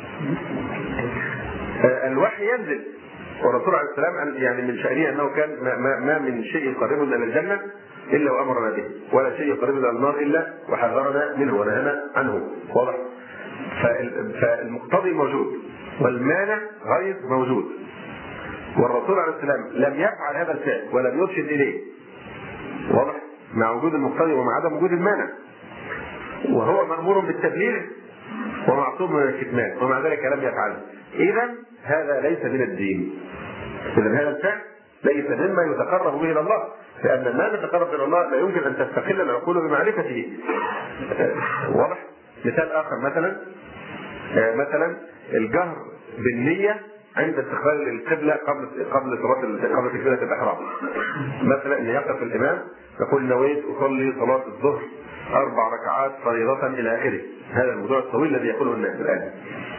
آه الوحي ينزل، والرسول عليه السلام يعني من شأنه انه كان ما, ما من شيء يقربنا الى الجنه الا وامرنا به، ولا شيء يقربنا الى النار الا وحذرنا منه ونهانا عنه. واضح؟ فالمقتضي موجود والمانع غير موجود، والرسول عليه السلام لم يفعل هذا الفعل ولم يرشد اليه. واضح؟ مع وجود المقتضي ومع عدم وجود المانع، وهو مأمور بالتبليغ ومعصوم من الكتمان، ومع ذلك لم يفعله. اذا هذا ليس من الدين. اذا هذا الفعل ليس مما يتقرب به الى الله، لان ما نتقرب الى الله لا يمكن ان تستقل العقول بمعرفته. واضح؟ مثال اخر مثلا مثلا الجهر بالنية عند استقبال القبلة قبل قبل صلاة قبل تكبيرة الإحرام. مثلا ان يقف الإمام يقول نويت أصلي صلاة الظهر أربع ركعات فريضة إلى آخره. هذا الموضوع الطويل الذي يقوله الناس الآن.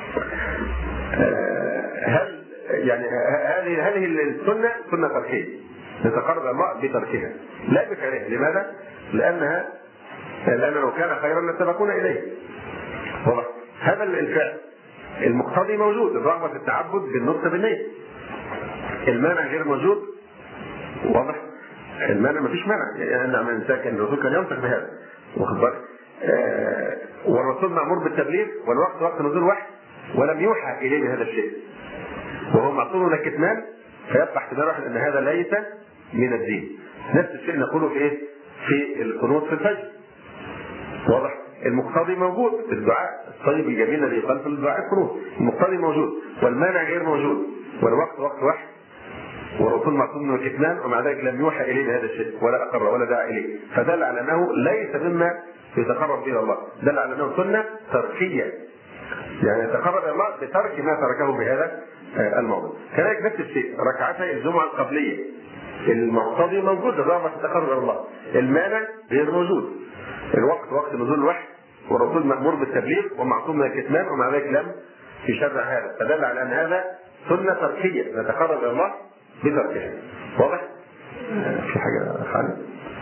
هل يعني هذه هذه السنة سنة تركية نتقرب الله بتركها لا بفعلها. لماذا؟ لأنها لأن لو كان خيرا لسبقونا إليه. واضح؟ هذا الفعل المقتضي موجود، الرغبة في التعبد بالنطق بالنية. المانع غير موجود. واضح؟ المانع ما فيش مانع، يعني من كان الرسول كان ينطق بهذا. واخد بالك؟ آه والرسول مأمور بالتبليغ، والوقت وقت نزول وحي ولم يوحى إليه بهذا الشيء، وهو معصوم من الكتمان، فيبقى احتمال واحد أن هذا ليس من الدين. نفس الشيء نقوله في إيه؟ في القنوت في الفجر. واضح؟ المقتضي موجود، الدعاء الطيب الجميل الذي يقال في الدعاء القنوت، المقتضي موجود والمانع غير موجود، والوقت وقت وحي، والرسول معصوم من الكتمان، ومع ذلك لم يوحى اليه بهذا الشيء ولا اقر ولا دعا اليه، فدل على انه ليس مما يتقرب به الله، دل على انه سنه تركيه، يعني يتقرب الى الله بترك ما تركه بهذا الموضوع. كذلك نفس الشيء ركعتي الجمعه القبليه، المقتضي موجود، الرغبه تتقرب الى الله، المانع غير موجود، الوقت وقت نزول الوحي، والرسول مأمور بالتبليغ ومعصوم من الكتمان، ومع ذلك لم يشرع هذا، فدل على ان هذا سنه تركيه نتقرب الى الله بتركها. واضح؟ في حاجه خالد؟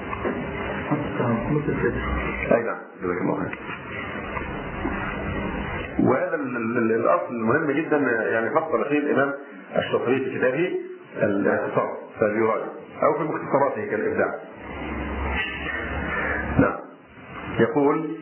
اي نعم، جزاك الله خير. وهذا الاصل المهم جدا، يعني فصل فيه الامام الشاطبي في كتابه الاعتصام فاليراجع او في مختصراته كالابداع. نعم. يقول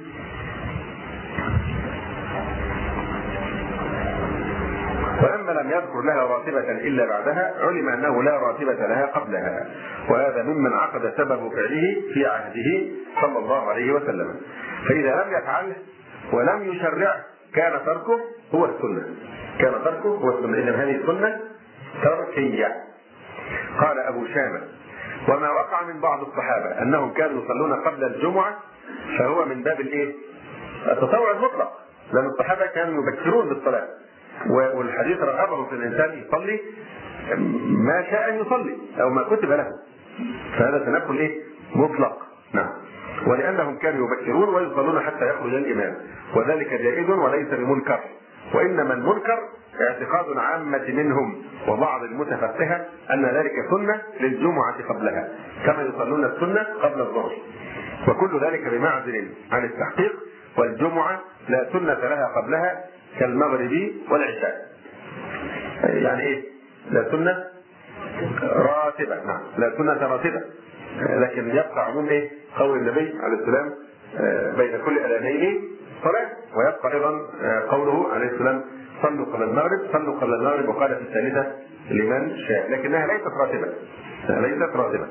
وأما لم يذكر لها راتبة إلا بعدها علم أنه لا راتبة لها قبلها، وهذا ممن عقد سبب فعله في عهده صلى الله عليه وسلم، فإذا لم يفعله ولم يشرع كان تركه هو السنة، كان تركه هو السنة. إذن هذه السنة تركية. قال أبو شامة: وما وقع من بعض الصحابة أنهم كانوا يصلون قبل الجمعة فهو من باب الإيه؟ التطوع المطلق، لأن الصحابة كانوا يبكرون بالصلاة، والحديث رغبهم في الإنسان يصلي ما شاء أن يصلي أو ما كتب له، فهذا تنقل إيه؟ مطلق. نعم. ولأنهم كانوا يبكرون ويصلون حتى يخرج الإمام، وذلك جائز وليس بمنكر، وإنما المنكر اعتقاد عامة منهم وبعض المتفقهة أن ذلك سنة للجمعة قبلها، كما يصلون السنة قبل الظهر، وكل ذلك بمعزل عن التحقيق، والجمعة لا سنة لها قبلها كالمغرب والعشاء. يعني إيه؟ لا سنة راتبة. نعم، لا سنة راتبة، لكن يبقى عموم إيه؟ قول النبي عليه السلام بين كل أذانين صلاة، ويبقى أيضا قوله عليه السلام: صلوا قبل المغرب، صلوا قبل المغرب، وقال في الثالثة لمن شاء، لكنها ليست راتبة، ليست راتبة.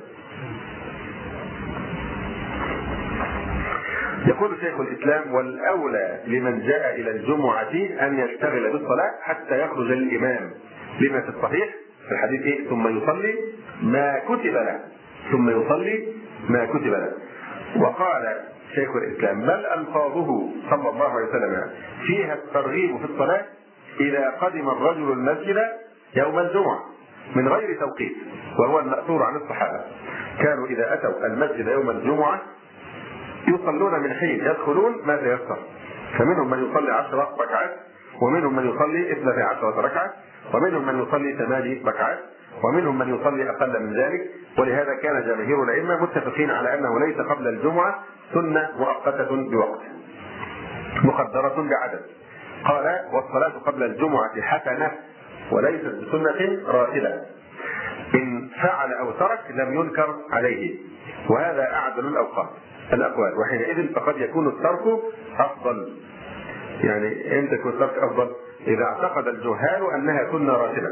يقول شيخ الإسلام: والأولى لمن جاء إلى الجمعة أن يشتغل بالصلاة حتى يخرج الإمام، لما في الصحيح في الحديث إيه؟ ثم يصلي ما كتب له، ثم يصلي ما كتب له. وقال شيخ الإسلام: بل ألفاظه صلى الله عليه وسلم فيها الترغيب في الصلاة إذا قدم الرجل المسجد يوم الجمعة من غير توقيت، وهو المأثور عن الصحابة، كانوا إذا أتوا المسجد يوم الجمعة يصلون من حين يدخلون ما تيسر، فمنهم من يصلي عشر ركعات، ومنهم من يصلي اثنتي عشرة ركعة، ومنهم من يصلي ثماني ركعات، ومنهم من يصلي أقل من ذلك. ولهذا كان جماهير الأئمة متفقين على أنه ليس قبل الجمعة سنة مؤقتة بوقت مقدرة بعدد. قال: والصلاة قبل الجمعة حسنة وليست بسنة راتبة، إن فعل أو ترك لم ينكر عليه، وهذا أعدل الأوقات الأقوال، وحينئذ فقد يكون الترك أفضل. يعني إمتى يكون الترك أفضل؟ إذا اعتقد الجهال أنها سنة راتبة،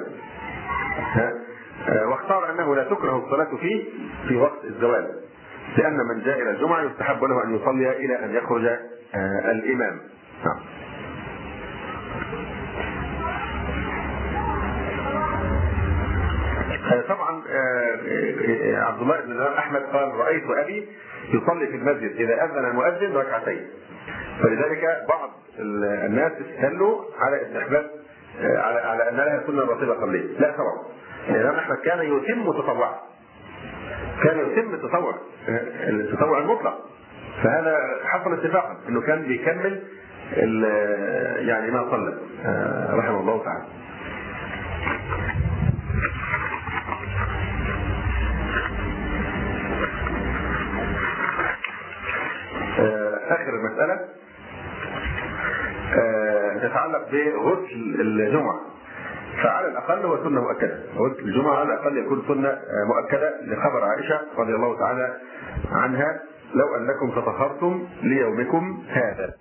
واختار أنه لا تكره الصلاة فيه في وقت الزوال، لأن من جاء إلى الجمعة يستحب له أن يصلي إلى أن يخرج الإمام. طبعا عبد الله بن أحمد قال: رأيت أبي يصلي في المسجد إذا أذن المؤذن ركعتين، فلذلك بعض الناس استدلوا على استحباب على على أن لها سنة راتبة قبلية. لا طبعا، الإمام أحمد كان يتم تطوعا، كان يتم التطوع التطوع المطلق، فهذا حصل اتفاقا انه كان بيكمل يعني ما صلى رحمه الله تعالى. آخر المسألة تتعلق بغسل الجمعة، فعلى الأقل هو سنة مؤكدة، غسل الجمعة على الأقل يكون سنة مؤكدة لخبر عائشة رضي الله تعالى عنها: لو أنكم تطهرتم ليومكم هذا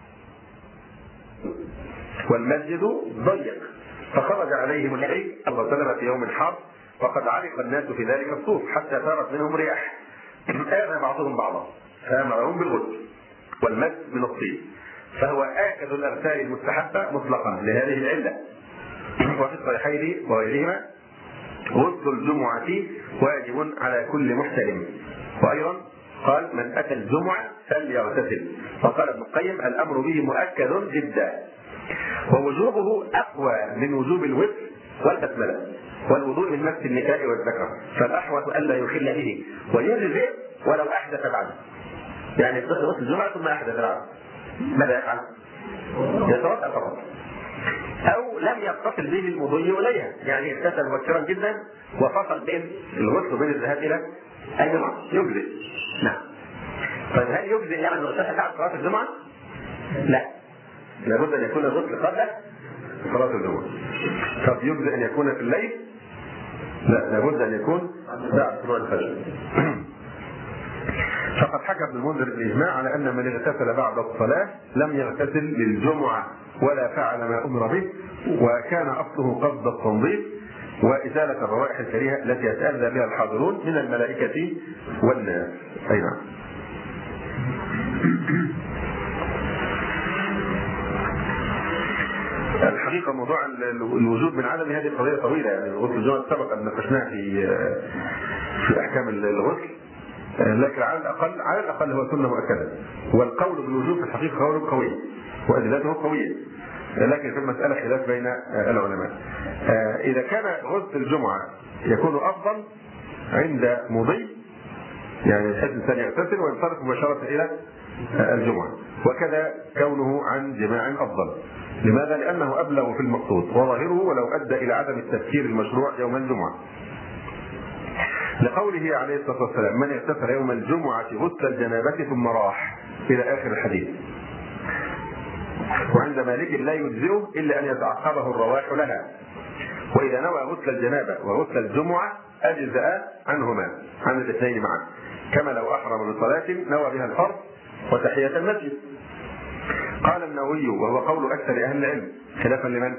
والمسجد ضيق فخرج عليهم النبي صلى الله عليه وسلم في يوم حار، وقد علق الناس في ذلك الصوف حتى صارت منهم رياح، آذى بعضهم بعضا فأمرهم بالغسل والمس من الطين، فهو آكد الأغسال المستحبة مطلقا لهذه العلة. وفي الصحيحين وغيرهما: غسل الجمعة واجب على كل محتلم. وأيضا قال: من أتى الجمعة فليغتسل. وقال ابن القيم: الأمر به مؤكد جدا، ووجوبه أقوى من وجوب الوتر والبسملة والوضوء من مس النساء والذكر، فالأحوط ألا يخل به ويجزئ ولو أحدث بعده. يعني غسل الجمعة ثم أحدث بعده، ماذا يفعل؟ يتوضأ فقط، أو لم يتصل به المضي إليها، يعني اغتسل مبكرا جدا وفصل بين الغسل وبين الذهاب إلى الجمعة، يجزئ. نعم. طيب هل يجزئ يعني أن يغتسل بعد صلاة الجمعة؟ لا، لابد أن يكون الغسل قبل صلاة الجمعة. طب يجزئ أن يكون في الليل؟ لا، لابد أن يكون بعد طلوع الفجر. فقد حكى ابن المنذر الإجماع على أن من اغتسل بعد الصلاة لم يغتسل للجمعة ولا فعل ما أمر به، وكان أصله قصد التنظيف وإزالة الروائح الكريهة التي يتأذى بها الحاضرون من الملائكة والناس. أي نعم. الحقيقة موضوع الوجود من عدم هذه قضية طويلة، يعني غسل الجمعة سبق أن ناقشناها في في أحكام الغسل، لكن على الأقل على الأقل هو سنة مؤكدة، والقول بالوجوب في الحقيقة قول قوي وأدلته قوية، لكن في المسألة خلاف بين العلماء. إذا كان غسل الجمعة يكون أفضل عند مضي، يعني بحيث الإنسان يغتسل وينصرف مباشرة إلى الجمعة، وكذا كونه عن جماع أفضل. لماذا؟ لأنه أبلغ في المقصود، وظاهره ولو أدى إلى عدم التفكير المشروع يوم الجمعة، لقوله عليه الصلاة والسلام: من اغتسل يوم الجمعة غسل الجنابة ثم راح، إلى آخر الحديث. وعند مالك لا يجزئه إلا أن يتعقبه الرواح لها، وإذا نوى غسل الجنابة وغسل الجمعة أجزأ عنهما، عن الاثنين معا، كما لو أحرم بصلاة نوى بها الفرض وتحية المسجد. قال النووي وهو قول أكثر أهل العلم خلافا لمن؟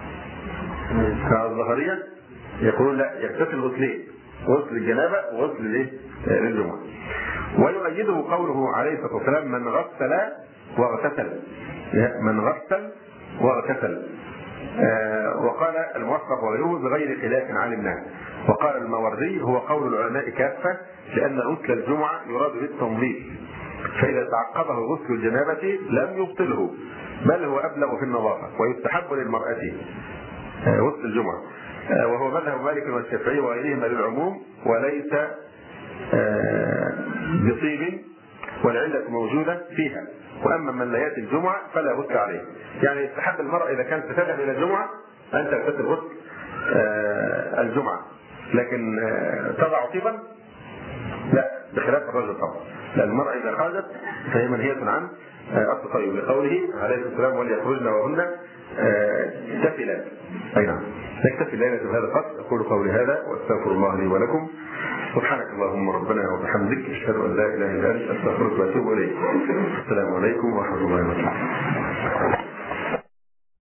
الظاهرية يقولون لا، يغتسل غسلين، غسل الجنابة وغسل الايه؟ للجمعة. ويؤيده قوله عليه الصلاة والسلام: من غسل واغتسل، من غسل واغتسل. آه وقال الموفق وغيره بغير خلاف علمناه. وقال الماوردي: هو قول العلماء كافة، لأن غسل الجمعة يراد بالتنظيف، فإذا تعقبه غسل الجنابة لم يبطله، بل هو أبلغ في النظافة، ويستحب للمرأة آه غسل الجمعة، آه وهو مذهب مالك والشافعي وغيرهما للعموم، وليس آه بطيب، والعلة موجودة فيها. وأما من لا يأتي الجمعة فلا غسل عليه. يعني يستحب المرأة إذا كانت تذهب إلى الجمعة أن تغتسل غسل آه الجمعة، لكن آه تضع طيبا لا، بخلاف الرجل طبعا. لأن المرأة إذا خرجت فهي منهية عن آه التطيب، لقوله عليه الصلاة والسلام: وليخرجن وهن تفلات. أي نعم. نكتفي الليلة بهذا القدر. أقول قولي هذا وأستغفر الله لي ولكم. سبحانك اللهم ربنا وبحمدك، أشهد أن لا إله إلا أنت، أستغفرك وأتوب إليك. السلام عليكم ورحمة الله وبركاته.